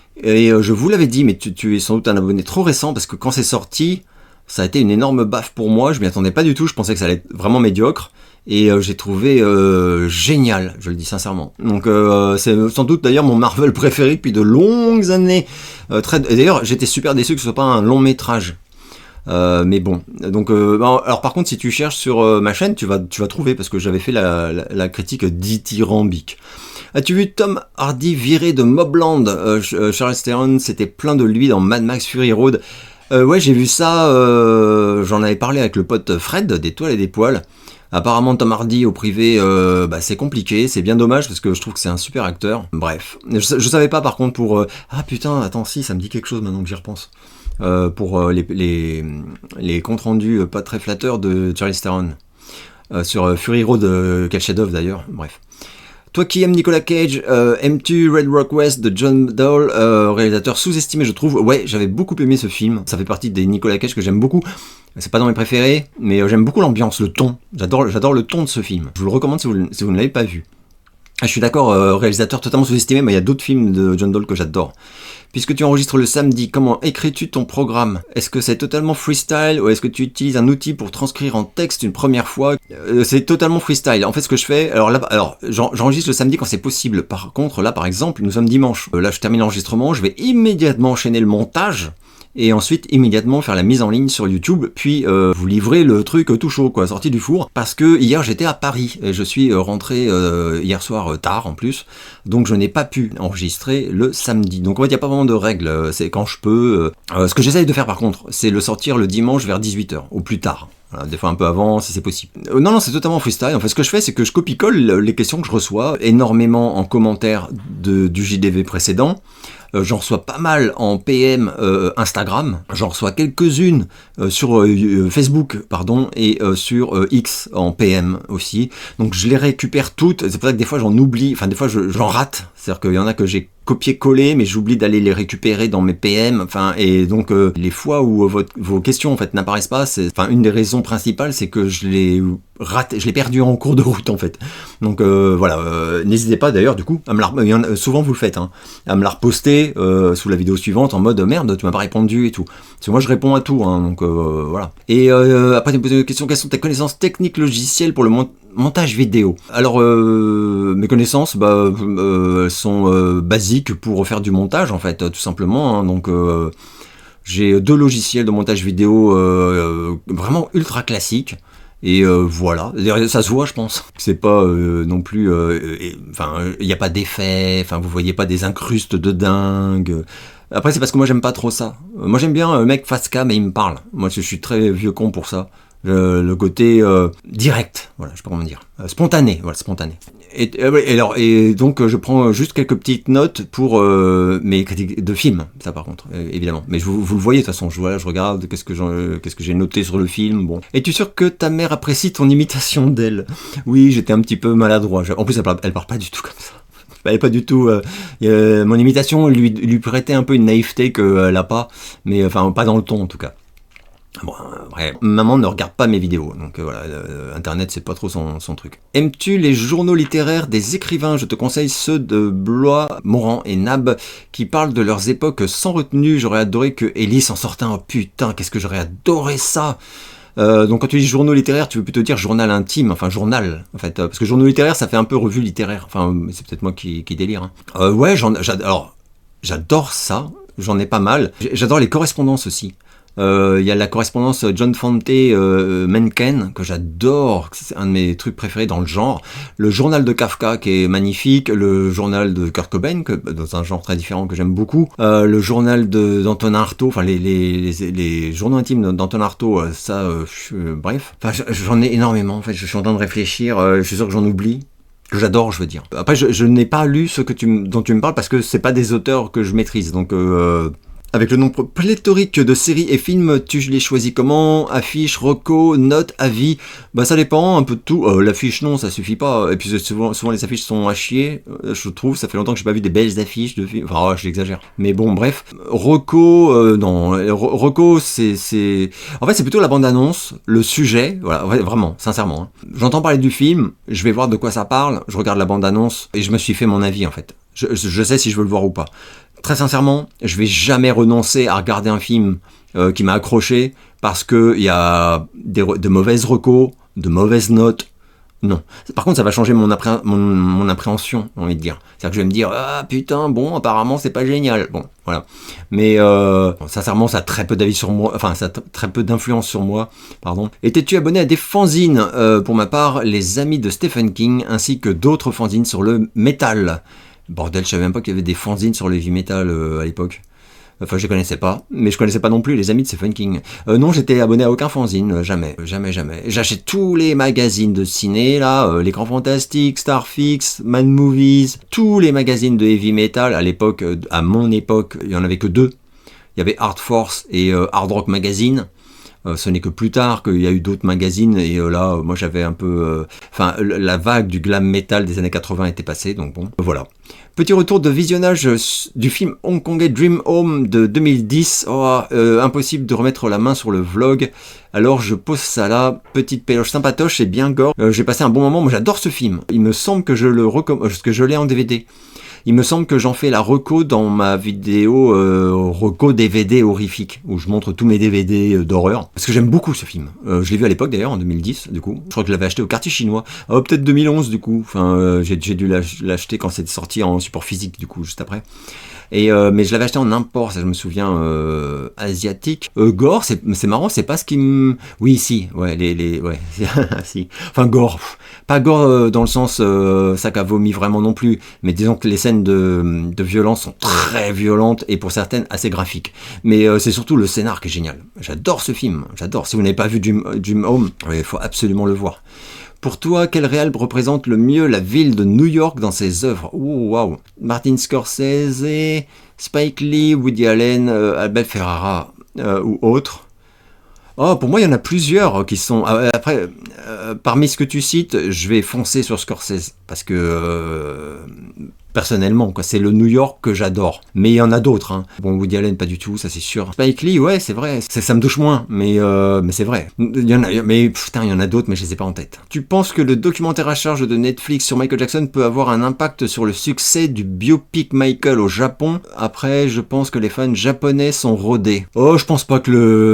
Et euh, je vous l'avais dit, mais tu, tu es sans doute un abonné trop récent parce que quand c'est sorti, ça a été une énorme baffe pour moi. Je m'y attendais pas du tout. Je pensais que ça allait être vraiment médiocre. Et euh, j'ai trouvé euh, génial, je le dis sincèrement. Donc euh, c'est sans doute d'ailleurs mon Marvel préféré depuis de longues années. Euh, très... Et d'ailleurs, j'étais super déçu que ce soit pas un long métrage. Euh, mais bon, donc euh, alors par contre, si tu cherches sur euh, ma chaîne, tu vas tu vas trouver parce que j'avais fait la, la, la critique dithyrambique. As-tu vu Tom Hardy viré de Mobland? euh, Charles Theron, c'était plein de lui dans Mad Max Fury Road. Euh, ouais, j'ai vu ça. Euh, j'en avais parlé avec le pote Fred des Toiles et des Poils. Apparemment Tom Hardy au privé, euh, bah, c'est compliqué, c'est bien dommage parce que je trouve que c'est un super acteur. Bref, je, je savais pas par contre pour... Euh, ah putain, attends, si, ça me dit quelque chose maintenant que j'y repense. Euh, pour euh, les, les, les comptes rendus pas très flatteurs de Charlize Theron. Euh, sur euh, Fury Road, euh, quel chef-d'œuvre d'ailleurs, bref. Toi qui aimes Nicolas Cage, euh, aimes-tu Red Rock West de John Dahl, euh, réalisateur sous-estimé je trouve? Ouais, j'avais beaucoup aimé ce film, ça fait partie des Nicolas Cage que j'aime beaucoup. C'est pas dans mes préférés, mais euh, j'aime beaucoup l'ambiance, le ton. J'adore, j'adore le ton de ce film. Je vous le recommande si vous, si vous ne l'avez pas vu. Ah, je suis d'accord, euh, réalisateur totalement sous-estimé, mais il y a d'autres films de John Dahl que j'adore. Puisque tu enregistres le samedi, comment écris-tu ton programme? Est-ce que c'est totalement freestyle ou est-ce que tu utilises un outil pour transcrire en texte une première fois? euh, C'est totalement freestyle. En fait, ce que je fais, alors là, alors j'enregistre le samedi quand c'est possible. Par contre, là, par exemple, nous sommes dimanche. Euh, là, je termine l'enregistrement, je vais immédiatement enchaîner le montage. Et ensuite immédiatement faire la mise en ligne sur YouTube, puis euh, vous livrer le truc tout chaud, quoi, sorti du four. Parce que hier j'étais à Paris, et je suis rentré euh, hier soir tard en plus, donc je n'ai pas pu enregistrer le samedi. Donc en fait il n'y a pas vraiment de règles, c'est quand je peux. Euh, ce que j'essaye de faire par contre, c'est le sortir le dimanche vers dix-huit heures, au plus tard. Voilà, des fois un peu avant si c'est possible. Euh, non, non, c'est totalement freestyle. En fait, ce que je fais, c'est que je copie-colle les questions que je reçois, énormément en commentaire de, du J D V précédent. Euh, j'en reçois pas mal en P M euh, Instagram, j'en reçois quelques-unes euh, sur euh, Facebook, pardon, et euh, sur euh, X en P M aussi. Donc je les récupère toutes, c'est pour ça que des fois j'en oublie, enfin des fois je, j'en rate, c'est-à-dire qu'il y en a que j'ai copier-coller, mais j'oublie d'aller les récupérer dans mes P M. Enfin, et donc euh, les fois où euh, votre, vos questions en fait n'apparaissent pas, c'est, enfin une des raisons principales, c'est que je l'ai raté, je l'ai perdu en cours de route en fait. Donc euh, voilà, euh, n'hésitez pas d'ailleurs du coup à me la, il y en a, souvent vous le faites, hein, à me la reposter euh, sous la vidéo suivante en mode merde, tu m'as pas répondu et tout. Parce que moi je réponds à tout, hein, donc euh, voilà. Et euh, après tu me poses une question, quelles sont tes connaissances techniques logicielles pour le montage montage vidéo? Alors euh, mes connaissances bah, euh, sont euh, basiques pour faire du montage en fait, tout simplement, hein. Donc euh, j'ai deux logiciels de montage vidéo euh, vraiment ultra classiques. Et euh, voilà, ça se voit, je pense. C'est pas euh, non plus, enfin, euh, il n'y a pas d'effet, enfin, vous voyez pas des incrustes de dingue. Après, c'est parce que moi j'aime pas trop ça. Moi j'aime bien un mec face cam et il me parle. Moi je suis très vieux con pour ça. Le, le côté euh, direct, voilà, je sais pas comment dire, euh, spontané, voilà, spontané. Et, et, alors, et donc je prends juste quelques petites notes pour euh, mes critiques de films, ça par contre, euh, évidemment. Mais je, vous, vous le voyez de toute façon, je, voilà, je regarde qu'est-ce que, j'en, qu'est-ce que j'ai noté sur le film. Bon. Es-tu sûr que ta mère apprécie ton imitation d'elle? Oui, j'étais un petit peu maladroit. En plus, elle parle, elle parle pas du tout comme ça. Elle est pas du tout. Euh, euh, mon imitation lui, lui prêtait un peu une naïveté qu'elle a pas, mais enfin pas dans le ton en tout cas. Bon, après, maman ne regarde pas mes vidéos, donc euh, voilà, euh, internet c'est pas trop son, son truc. Aimes-tu les journaux littéraires des écrivains? Je te conseille ceux de Blois, Morand et Nab, qui parlent de leurs époques sans retenue. J'aurais adoré que Ellis en sorte un. Oh putain, qu'est-ce que j'aurais adoré ça! Euh, donc quand tu dis journaux littéraires, tu veux plutôt dire journal intime, enfin journal, en fait, euh, parce que journaux littéraires, ça fait un peu revue littéraire. Enfin, c'est peut-être moi qui, qui délire. Hein. Euh, ouais, j'en, j'adore, alors, j'adore ça, j'en ai pas mal. J'adore les correspondances aussi. Il euh, y a la correspondance John Fante euh, Mencken que j'adore, c'est un de mes trucs préférés dans le genre. Le journal de Kafka qui est magnifique, le journal de Kurt Cobain que, dans un genre très différent que j'aime beaucoup, euh, le journal de, d'Antonin Artaud, enfin les, les, les, les journaux intimes d'Antonin Artaud, ça, euh, je, bref, enfin, j'en ai énormément. En fait, je suis en train de réfléchir, euh, je suis sûr que j'en oublie. Que j'adore, je veux dire. Après, je, je n'ai pas lu ce que tu, dont tu me parles parce que c'est pas des auteurs que je maîtrise, donc. Euh, Avec le nombre pléthorique de séries et films, tu les choisis comment? Affiche, reco, notes, avis? Bah ça dépend, un peu de tout. Euh, l'affiche non, ça suffit pas. Et puis souvent, souvent les affiches sont à chier, je trouve. Ça fait longtemps que j'ai pas vu des belles affiches de films. Enfin, oh, j'exagère. Mais bon, bref. Reco, euh, non. Reco, c'est, c'est... En fait, c'est plutôt la bande-annonce, le sujet. Voilà, vraiment, sincèrement. Hein. J'entends parler du film, je vais voir de quoi ça parle, je regarde la bande-annonce et je me suis fait mon avis en fait. Je, je sais si je veux le voir ou pas. Très sincèrement, je vais jamais renoncer à regarder un film euh, qui m'a accroché parce que il y a des, de mauvaises recos, de mauvaises notes. Non. Par contre, ça va changer mon, appré- mon, mon appréhension, j'ai envie de dire. C'est-à-dire que je vais me dire, ah putain, bon, apparemment, c'est pas génial. Bon, voilà. Mais euh, sincèrement, ça a très peu d'avis sur moi, enfin, ça a t- très peu d'influence sur moi, pardon. Étais-tu abonné à des fanzines? euh, Pour ma part, les amis de Stephen King, ainsi que d'autres fanzines sur le métal. Bordel, je savais même pas qu'il y avait des fanzines sur le heavy metal euh, à l'époque. Enfin, je les connaissais pas, mais je connaissais pas non plus les amis de Stephen King. Euh, non, j'étais abonné à aucun fanzine, euh, jamais, jamais, jamais. J'achète tous les magazines de ciné, là, euh, l'Écran Fantastique, Starfix, Mad Movies, tous les magazines de heavy metal. À l'époque, euh, à mon époque, il y en avait que deux. Il y avait Hard Force et euh, Hard Rock Magazine. Euh, ce n'est que plus tard qu'il y a eu d'autres magazines et euh, là, euh, moi j'avais un peu... Enfin, euh, la vague du glam metal des années quatre-vingts était passée, donc bon, voilà. Petit retour de visionnage du film hongkongais Dream Home de deux mille dix. Oh, euh, impossible de remettre la main sur le vlog. Alors je pose ça là. Petite péloche sympatoche et bien gore. Euh, j'ai passé un bon moment. Moi j'adore ce film. Il me semble que je le recomm... que je l'ai en D V D. Il me semble que j'en fais la reco dans ma vidéo euh, reco D V D horrifique, où je montre tous mes D V D d'horreur. Parce que j'aime beaucoup ce film. Euh, je l'ai vu à l'époque d'ailleurs, en deux mille dix, du coup. Je crois que je l'avais acheté au quartier chinois. Oh, peut-être deux mille onze, du coup. Enfin, euh, j'ai, j'ai dû l'acheter quand c'est sorti en support physique, du coup, juste après. Et euh, mais je l'avais acheté en import, ça je me souviens, euh, asiatique. Euh, gore, c'est, c'est marrant, c'est pas ce qui me... Oui, si, ouais, les... les ouais, si. Enfin, gore, pff, pas gore euh, dans le sens euh, sac à vomi vraiment non plus, mais disons que les scènes de, de violence sont très violentes et pour certaines assez graphiques. Mais euh, c'est surtout le scénar qui est génial. J'adore ce film, j'adore. Si vous n'avez pas vu Dream, Dream Home, il faut absolument le voir. Pour toi, quel réel représente le mieux la ville de New York dans ses œuvres? Oh, waouh! Martin Scorsese, Spike Lee, Woody Allen, euh, Abel Ferrara euh, ou autres. Oh, pour moi, il y en a plusieurs qui sont... Euh, après, euh, parmi ce que tu cites, je vais foncer sur Scorsese parce que... Euh, personnellement, quoi. C'est le New York que j'adore. Mais il y en a d'autres, hein. Bon, Woody Allen, pas du tout, ça c'est sûr. Spike Lee, ouais, c'est vrai, ça, ça me touche moins, mais, euh, mais c'est vrai. Il y en a, mais putain, il y en a d'autres, mais je les ai pas en tête. Tu penses que le documentaire à charge de Netflix sur Michael Jackson peut avoir un impact sur le succès du biopic Michael au Japon? Après, je pense que les fans japonais sont rodés. Oh, je pense pas que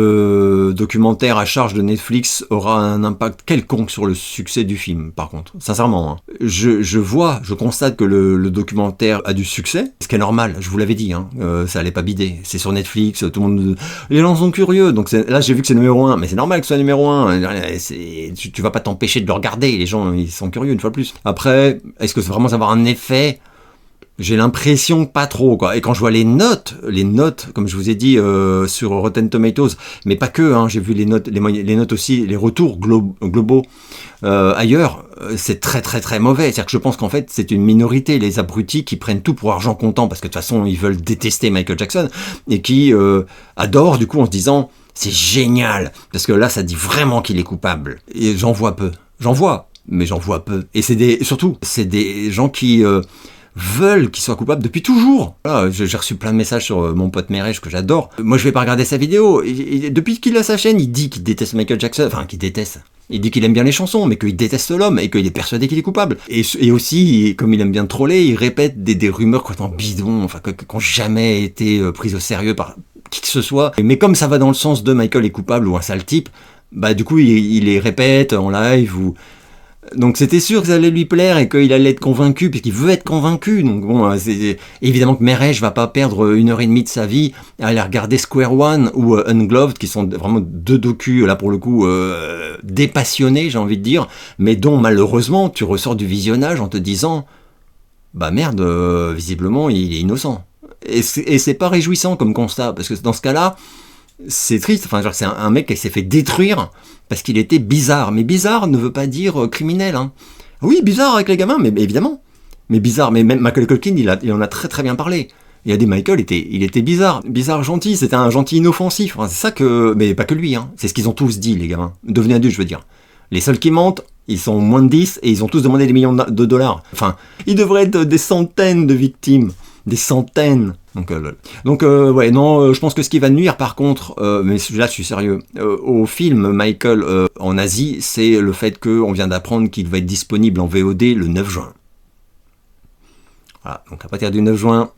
le documentaire à charge de Netflix aura un impact quelconque sur le succès du film, par contre. Sincèrement, hein. Je, je vois, je constate que le, le documentaire a du succès, ce qui est normal, je vous l'avais dit, hein, euh, ça allait pas bider. C'est sur Netflix, tout le monde... Les gens sont curieux, donc là j'ai vu que c'est numéro un, mais c'est normal que ce soit numéro un. C'est, tu, tu vas pas t'empêcher de le regarder, les gens ils sont curieux une fois de plus. Après, est-ce que vraiment ça va avoir un effet ? J'ai l'impression pas trop, quoi. Et quand je vois les notes, les notes, comme je vous ai dit, euh, sur Rotten Tomatoes, mais pas que, hein, j'ai vu les notes, les, les notes aussi, les retours glo- globaux euh, ailleurs, c'est très très très mauvais. C'est-à-dire que je pense qu'en fait, c'est une minorité, les abrutis qui prennent tout pour argent comptant, parce que de toute façon, ils veulent détester Michael Jackson, et qui euh, adorent, du coup, en se disant, c'est génial, parce que là, ça dit vraiment qu'il est coupable. Et j'en vois peu. J'en vois, mais j'en vois peu. Et c'est des, surtout, c'est des gens qui... Euh, veulent qu'il soit coupable depuis toujours. Voilà, j'ai reçu plein de messages sur mon pote Merège que j'adore. Moi, je vais pas regarder sa vidéo. Et, et, depuis qu'il a sa chaîne, il dit qu'il déteste Michael Jackson. Enfin, qu'il déteste. Il dit qu'il aime bien les chansons, mais qu'il déteste l'homme et qu'il est persuadé qu'il est coupable. Et, et aussi, comme il aime bien troller, il répète des, des rumeurs complètement bidons, enfin, qui n'ont jamais été prises au sérieux par qui que ce soit. Mais comme ça va dans le sens de Michael est coupable ou un sale type, bah du coup, il, il les répète en live ou... Donc c'était sûr que ça allait lui plaire et qu'il allait être convaincu, puisqu'il veut être convaincu. Donc bon, c'est évidemment que Merège va pas perdre une heure et demie de sa vie à aller regarder Square One ou euh, Ungloved, qui sont vraiment deux docus, là pour le coup, euh, dépassionnés, j'ai envie de dire, mais dont malheureusement tu ressors du visionnage en te disant bah merde, euh, visiblement il est innocent. Et c'est, et c'est pas réjouissant comme constat, parce que dans ce cas-là, c'est triste. Enfin, genre, c'est un, un mec qui s'est fait détruire parce qu'il était bizarre. Mais bizarre ne veut pas dire euh, criminel. Hein. Oui, bizarre avec les gamins, mais, mais évidemment. Mais bizarre. Mais même Michael Culkin, il, a, il en a très très bien parlé. Il a dit Michael était, il était bizarre, bizarre gentil. C'était un gentil inoffensif. Enfin, c'est ça que, mais pas que lui. Hein. C'est ce qu'ils ont tous dit, les gamins. Devenus adultes, je veux dire. Les seuls qui mentent, ils sont moins de dix et ils ont tous demandé des millions de dollars. Enfin, il devrait être des centaines de victimes. Des centaines. Donc, euh, donc euh, ouais, non, euh, je pense que ce qui va nuire par contre, euh, mais là je suis sérieux, euh, au film Michael euh, en Asie, c'est le fait qu'on vient d'apprendre qu'il va être disponible en V O D le neuf juin. Voilà, donc à partir du neuf juin,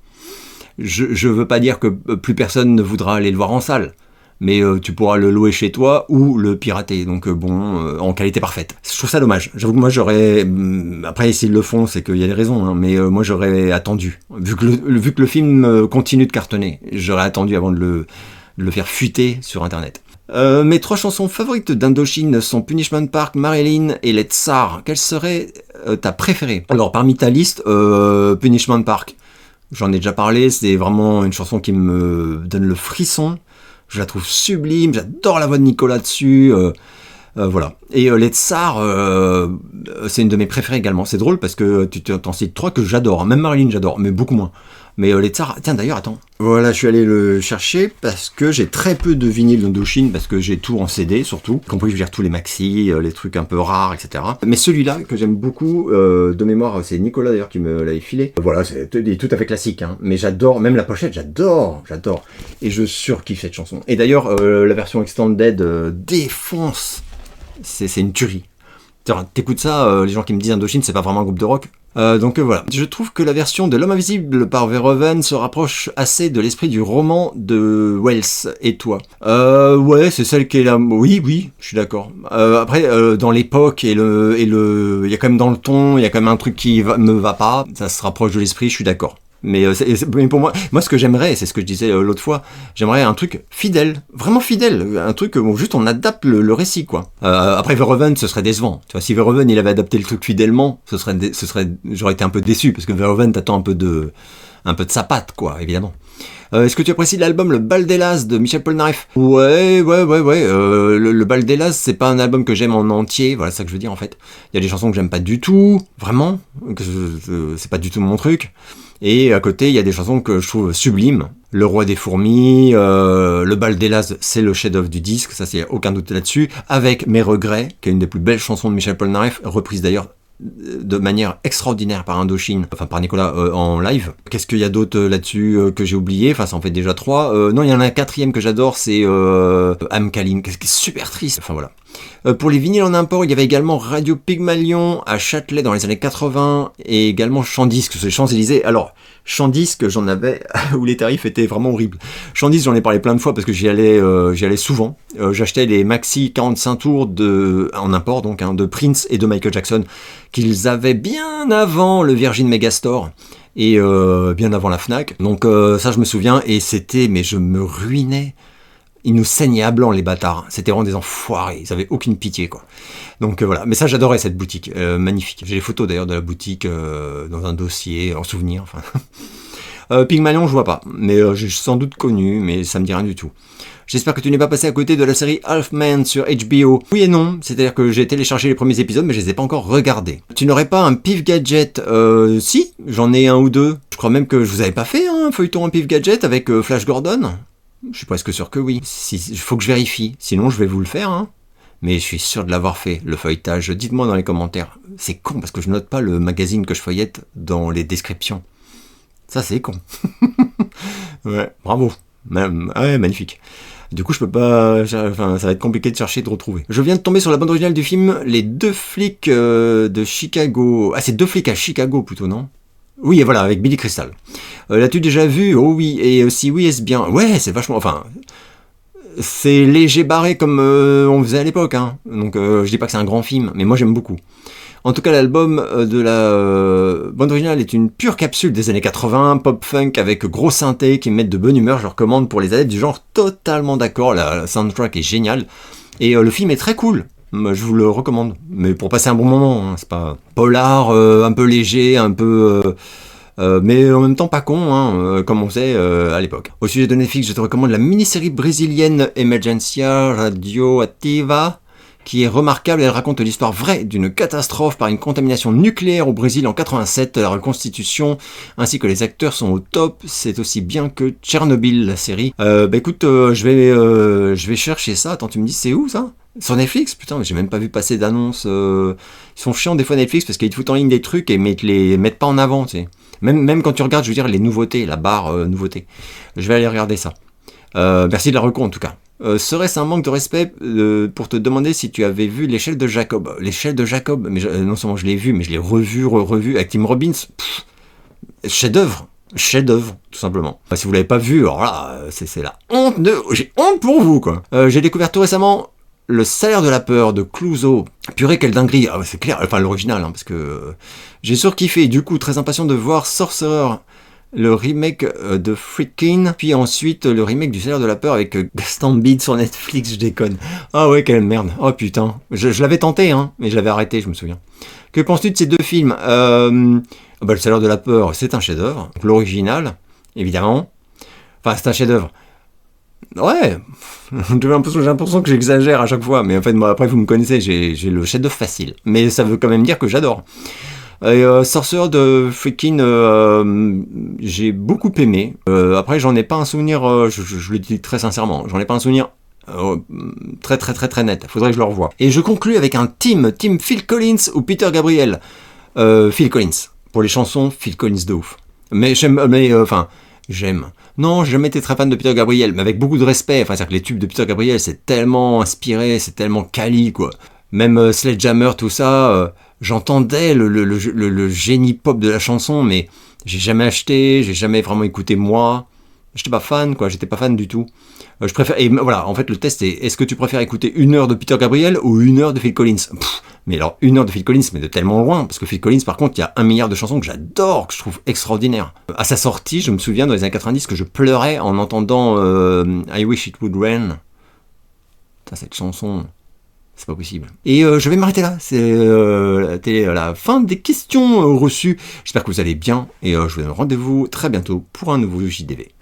je, je veux pas dire que plus personne ne voudra aller le voir en salle. Mais euh, tu pourras le louer chez toi ou le pirater, donc euh, bon, euh, en qualité parfaite. Je trouve ça dommage. J'avoue que moi j'aurais... Après, s'ils le font, c'est qu'il y a des raisons, hein, mais euh, moi j'aurais attendu. Vu que le, vu que le film continue de cartonner, j'aurais attendu avant de le, de le faire fuiter sur Internet. Euh, mes trois chansons favorites d'Indochine sont Punishment Park, Marilyn et Let's Tsar. Quelle serait euh, ta préférée? Alors, parmi ta liste, euh, Punishment Park. J'en ai déjà parlé, c'est vraiment une chanson qui me donne le frisson. Je la trouve sublime, j'adore la voix de Nicolas dessus, euh, euh, voilà. Et euh, les Tsars, euh, c'est une de mes préférées également. C'est drôle parce que tu t'en cites trois que j'adore, même Marilyn j'adore, mais beaucoup moins. Mais euh, les Tsars, tiens d'ailleurs, attends. Voilà, je suis allé le chercher parce que j'ai très peu de vinyle d'Indochine, parce que j'ai tout en C D surtout, y compris je gère tous les maxi, euh, les trucs un peu rares, et cetera. Mais celui-là que j'aime beaucoup, euh, de mémoire, c'est Nicolas d'ailleurs qui me l'avait filé. Voilà, c'est tout à fait classique, hein. Mais j'adore, même la pochette, j'adore, j'adore. Et je surkiffe cette chanson. Et d'ailleurs, euh, la version extended euh, défonce. C'est, c'est une tuerie. T'écoutes ça, euh, les gens qui me disent Indochine, c'est pas vraiment un groupe de rock. Euh, donc euh, voilà. Je trouve que la version de L'Homme Invisible par Verhoeven se rapproche assez de l'esprit du roman de Wells. Et toi? Euh, ouais, c'est celle qui est là. Oui, oui, je suis d'accord. Euh, après, euh, dans l'époque et le, et le, il y a quand même dans le ton, il y a quand même un truc qui va, me va pas. Ça se rapproche de l'esprit, je suis d'accord. Mais, euh, c'est, c'est, mais pour moi, moi ce que j'aimerais, c'est ce que je disais euh, l'autre fois, j'aimerais un truc fidèle, vraiment fidèle, un truc où juste on adapte le, le récit quoi. Euh, après Verhoeven, ce serait décevant. Tu vois, si Verhoeven il avait adapté le truc fidèlement, ce serait, ce serait, j'aurais été un peu déçu parce que Verhoeven t'attend un peu de, un peu de sa patte quoi, évidemment. Euh, est-ce que tu apprécies l'album Le Bal des Las de Michel Polnareff? Ouais, ouais, ouais, ouais. Euh, le, le Bal des Las, c'est pas un album que j'aime en entier. Voilà, c'est ça que je veux dire en fait. Il y a des chansons que j'aime pas du tout, vraiment. Que je, je, c'est pas du tout mon truc. Et à côté, il y a des chansons que je trouve sublimes. Le Roi des Fourmis, euh, Le Bal des Las, c'est le chef-d'œuvre du disque, ça c'est aucun doute là-dessus. Avec Mes Regrets, qui est une des plus belles chansons de Michel Polnareff, reprise d'ailleurs de manière extraordinaire par Indochine, enfin par Nicolas euh, en live. Qu'est-ce qu'il y a d'autre euh, là-dessus euh, que j'ai oublié? Enfin, ça en fait déjà trois. Euh, non, il y en a un quatrième que j'adore, c'est euh, Amkalim, qui est super triste. Enfin voilà. Euh, pour les vinyles en import, il y avait également Radio Pygmalion à Châtelet dans les années quatre-vingts et également Chamdisque, c'est Champs-Élysées. Alors, Chamdisque, j'en avais où les tarifs étaient vraiment horribles. Chamdisque, j'en ai parlé plein de fois parce que j'y allais, euh, j'y allais souvent. Euh, j'achetais les maxi quarante-cinq tours de, en import, donc hein, de Prince et de Michael Jackson, qu'ils avaient bien avant le Virgin Megastore et euh, bien avant la Fnac. Donc euh, ça, je me souviens, et c'était, mais je me ruinais. Ils nous saignaient à blanc, les bâtards. C'était vraiment des enfoirés. Ils avaient aucune pitié, quoi. Donc euh, voilà. Mais ça, j'adorais cette boutique. Euh, magnifique. J'ai les photos d'ailleurs de la boutique euh, dans un dossier, en souvenir. Enfin. euh, Pygmalion, je vois pas. Mais euh, j'ai sans doute connu, mais ça me dit rien du tout. J'espère que tu n'es pas passé à côté de la série Half-Man sur H B O. Oui et non. C'est-à-dire que j'ai téléchargé les premiers épisodes, mais je les ai pas encore regardés. Tu n'aurais pas un Pif Gadget? Euh, si, j'en ai un ou deux. Je crois même que je vous avais pas fait hein, un feuilleton en Pif Gadget avec euh, Flash Gordon. Je suis presque sûr que oui. Il faut que je vérifie. Sinon, je vais vous le faire. Hein. Mais je suis sûr de l'avoir fait, le feuilletage. Dites-moi dans les commentaires. C'est con parce que je note pas le magazine que je feuillette dans les descriptions. Ça, c'est con. Ouais, bravo. Même, ouais, magnifique. Du coup, je peux pas... Enfin, ça va être compliqué de chercher et de retrouver. Je viens de tomber sur la bande originale du film Les deux flics euh, de Chicago. Ah, c'est deux flics à Chicago, plutôt, non? Oui, et voilà, avec Billy Crystal. Euh, L'as-tu déjà vu? Oh oui, et euh, si oui, est-ce bien? Ouais, c'est vachement... Enfin, c'est léger barré comme euh, on faisait à l'époque. Hein. Donc, euh, je dis pas que c'est un grand film, mais moi, j'aime beaucoup. En tout cas, l'album de la euh, bande originale est une pure capsule des années quatre-vingts, pop-funk avec gros synthé qui me mettent de bonne humeur. Je le recommande pour les adeptes du genre, totalement d'accord. La, la soundtrack est géniale. Et euh, le film est très cool. Je vous le recommande, mais pour passer un bon moment, hein, c'est pas polar, euh, un peu léger, un peu, euh, euh, mais en même temps pas con, hein, euh, comme on faisait euh, à l'époque. Au sujet de Netflix, je te recommande la mini-série brésilienne Emergencia Radioativa, qui est remarquable. Elle raconte l'histoire vraie d'une catastrophe par une contamination nucléaire au Brésil en quatre-vingt-sept. La reconstitution ainsi que les acteurs sont au top. C'est aussi bien que Tchernobyl, la série. Euh, bah écoute, euh, je vais, euh, je vais chercher ça. Attends, tu me dis c'est où ça? Sur Netflix? Putain, mais j'ai même pas vu passer d'annonces. Euh... Ils sont chiants des fois Netflix parce qu'ils te foutent en ligne des trucs et mais ils te les mettent pas en avant, tu sais. Même, même quand tu regardes, je veux dire, les nouveautés, la barre euh, nouveautés. Je vais aller regarder ça. Euh, merci de la reco en tout cas. Euh, serait-ce un manque de respect euh, pour te demander si tu avais vu l'échelle de Jacob? L'échelle de Jacob, mais je, euh, non seulement je l'ai vu, mais je l'ai revu, re revu avec Tim Robbins. Pff, chef-d'œuvre. Chef-d'œuvre, tout simplement. Enfin, si vous l'avez pas vu, alors là, c'est la honte de... J'ai honte pour vous, quoi. Euh, j'ai découvert tout récemment Le salaire de la peur de Clouseau. Purée, quelle dinguerie. Ah, c'est clair, enfin l'original, hein, parce que euh, j'ai surkiffé. Du coup, très impatient de voir Sorcerer, le remake euh, de Friedkin, puis ensuite euh, le remake du salaire de la peur avec euh, Gaston Bide sur Netflix, je déconne. Ah ouais, quelle merde. Oh putain. Je, je l'avais tenté, hein, mais je l'avais arrêté, je me souviens. Que penses-tu de ces deux films? euh, bah, Le salaire de la peur, c'est un chef-d'œuvre. L'original, évidemment. Enfin, c'est un chef-d'œuvre. Ouais, j'ai l'impression, j'ai l'impression que j'exagère à chaque fois, mais en fait, moi, après, vous me connaissez, j'ai, j'ai le chef-d'œuvre facile. Mais ça veut quand même dire que j'adore. Et euh, Sorcerer de Friedkin, euh, j'ai beaucoup aimé. Euh, après, j'en ai pas un souvenir, euh, je, je, je le dis très sincèrement, j'en ai pas un souvenir euh, très très très très net. Faudrait que je le revoie. Et je conclus avec un team, team Phil Collins ou Peter Gabriel. Euh, Phil Collins, pour les chansons, Phil Collins de ouf. Mais j'aime, mais enfin, euh, j'aime. Non, j'ai jamais été très fan de Peter Gabriel, mais avec beaucoup de respect. Enfin, c'est-à-dire que les tubes de Peter Gabriel, c'est tellement inspiré, c'est tellement quali, quoi. Même euh, Sledgehammer, tout ça, euh, j'entendais le, le, le, le, le génie pop de la chanson, mais j'ai jamais acheté, j'ai jamais vraiment écouté moi. J'étais pas fan, quoi, j'étais pas fan du tout. Euh, je préfère, et voilà, en fait, le test est, est-ce que tu préfères écouter une heure de Peter Gabriel ou une heure de Phil Collins? Pff, mais alors, une heure de Phil Collins, mais de tellement loin, parce que Phil Collins, par contre, il y a un milliard de chansons que j'adore, que je trouve extraordinaires. À sa sortie, je me souviens, dans les années quatre-vingt-dix, que je pleurais en entendant euh, I Wish It Would Rain. Putain, cette chanson... C'est pas possible. Et euh, je vais m'arrêter là. C'est euh, la fin des questions euh, reçues. J'espère que vous allez bien. Et euh, je vous donne rendez-vous très bientôt pour un nouveau J D V.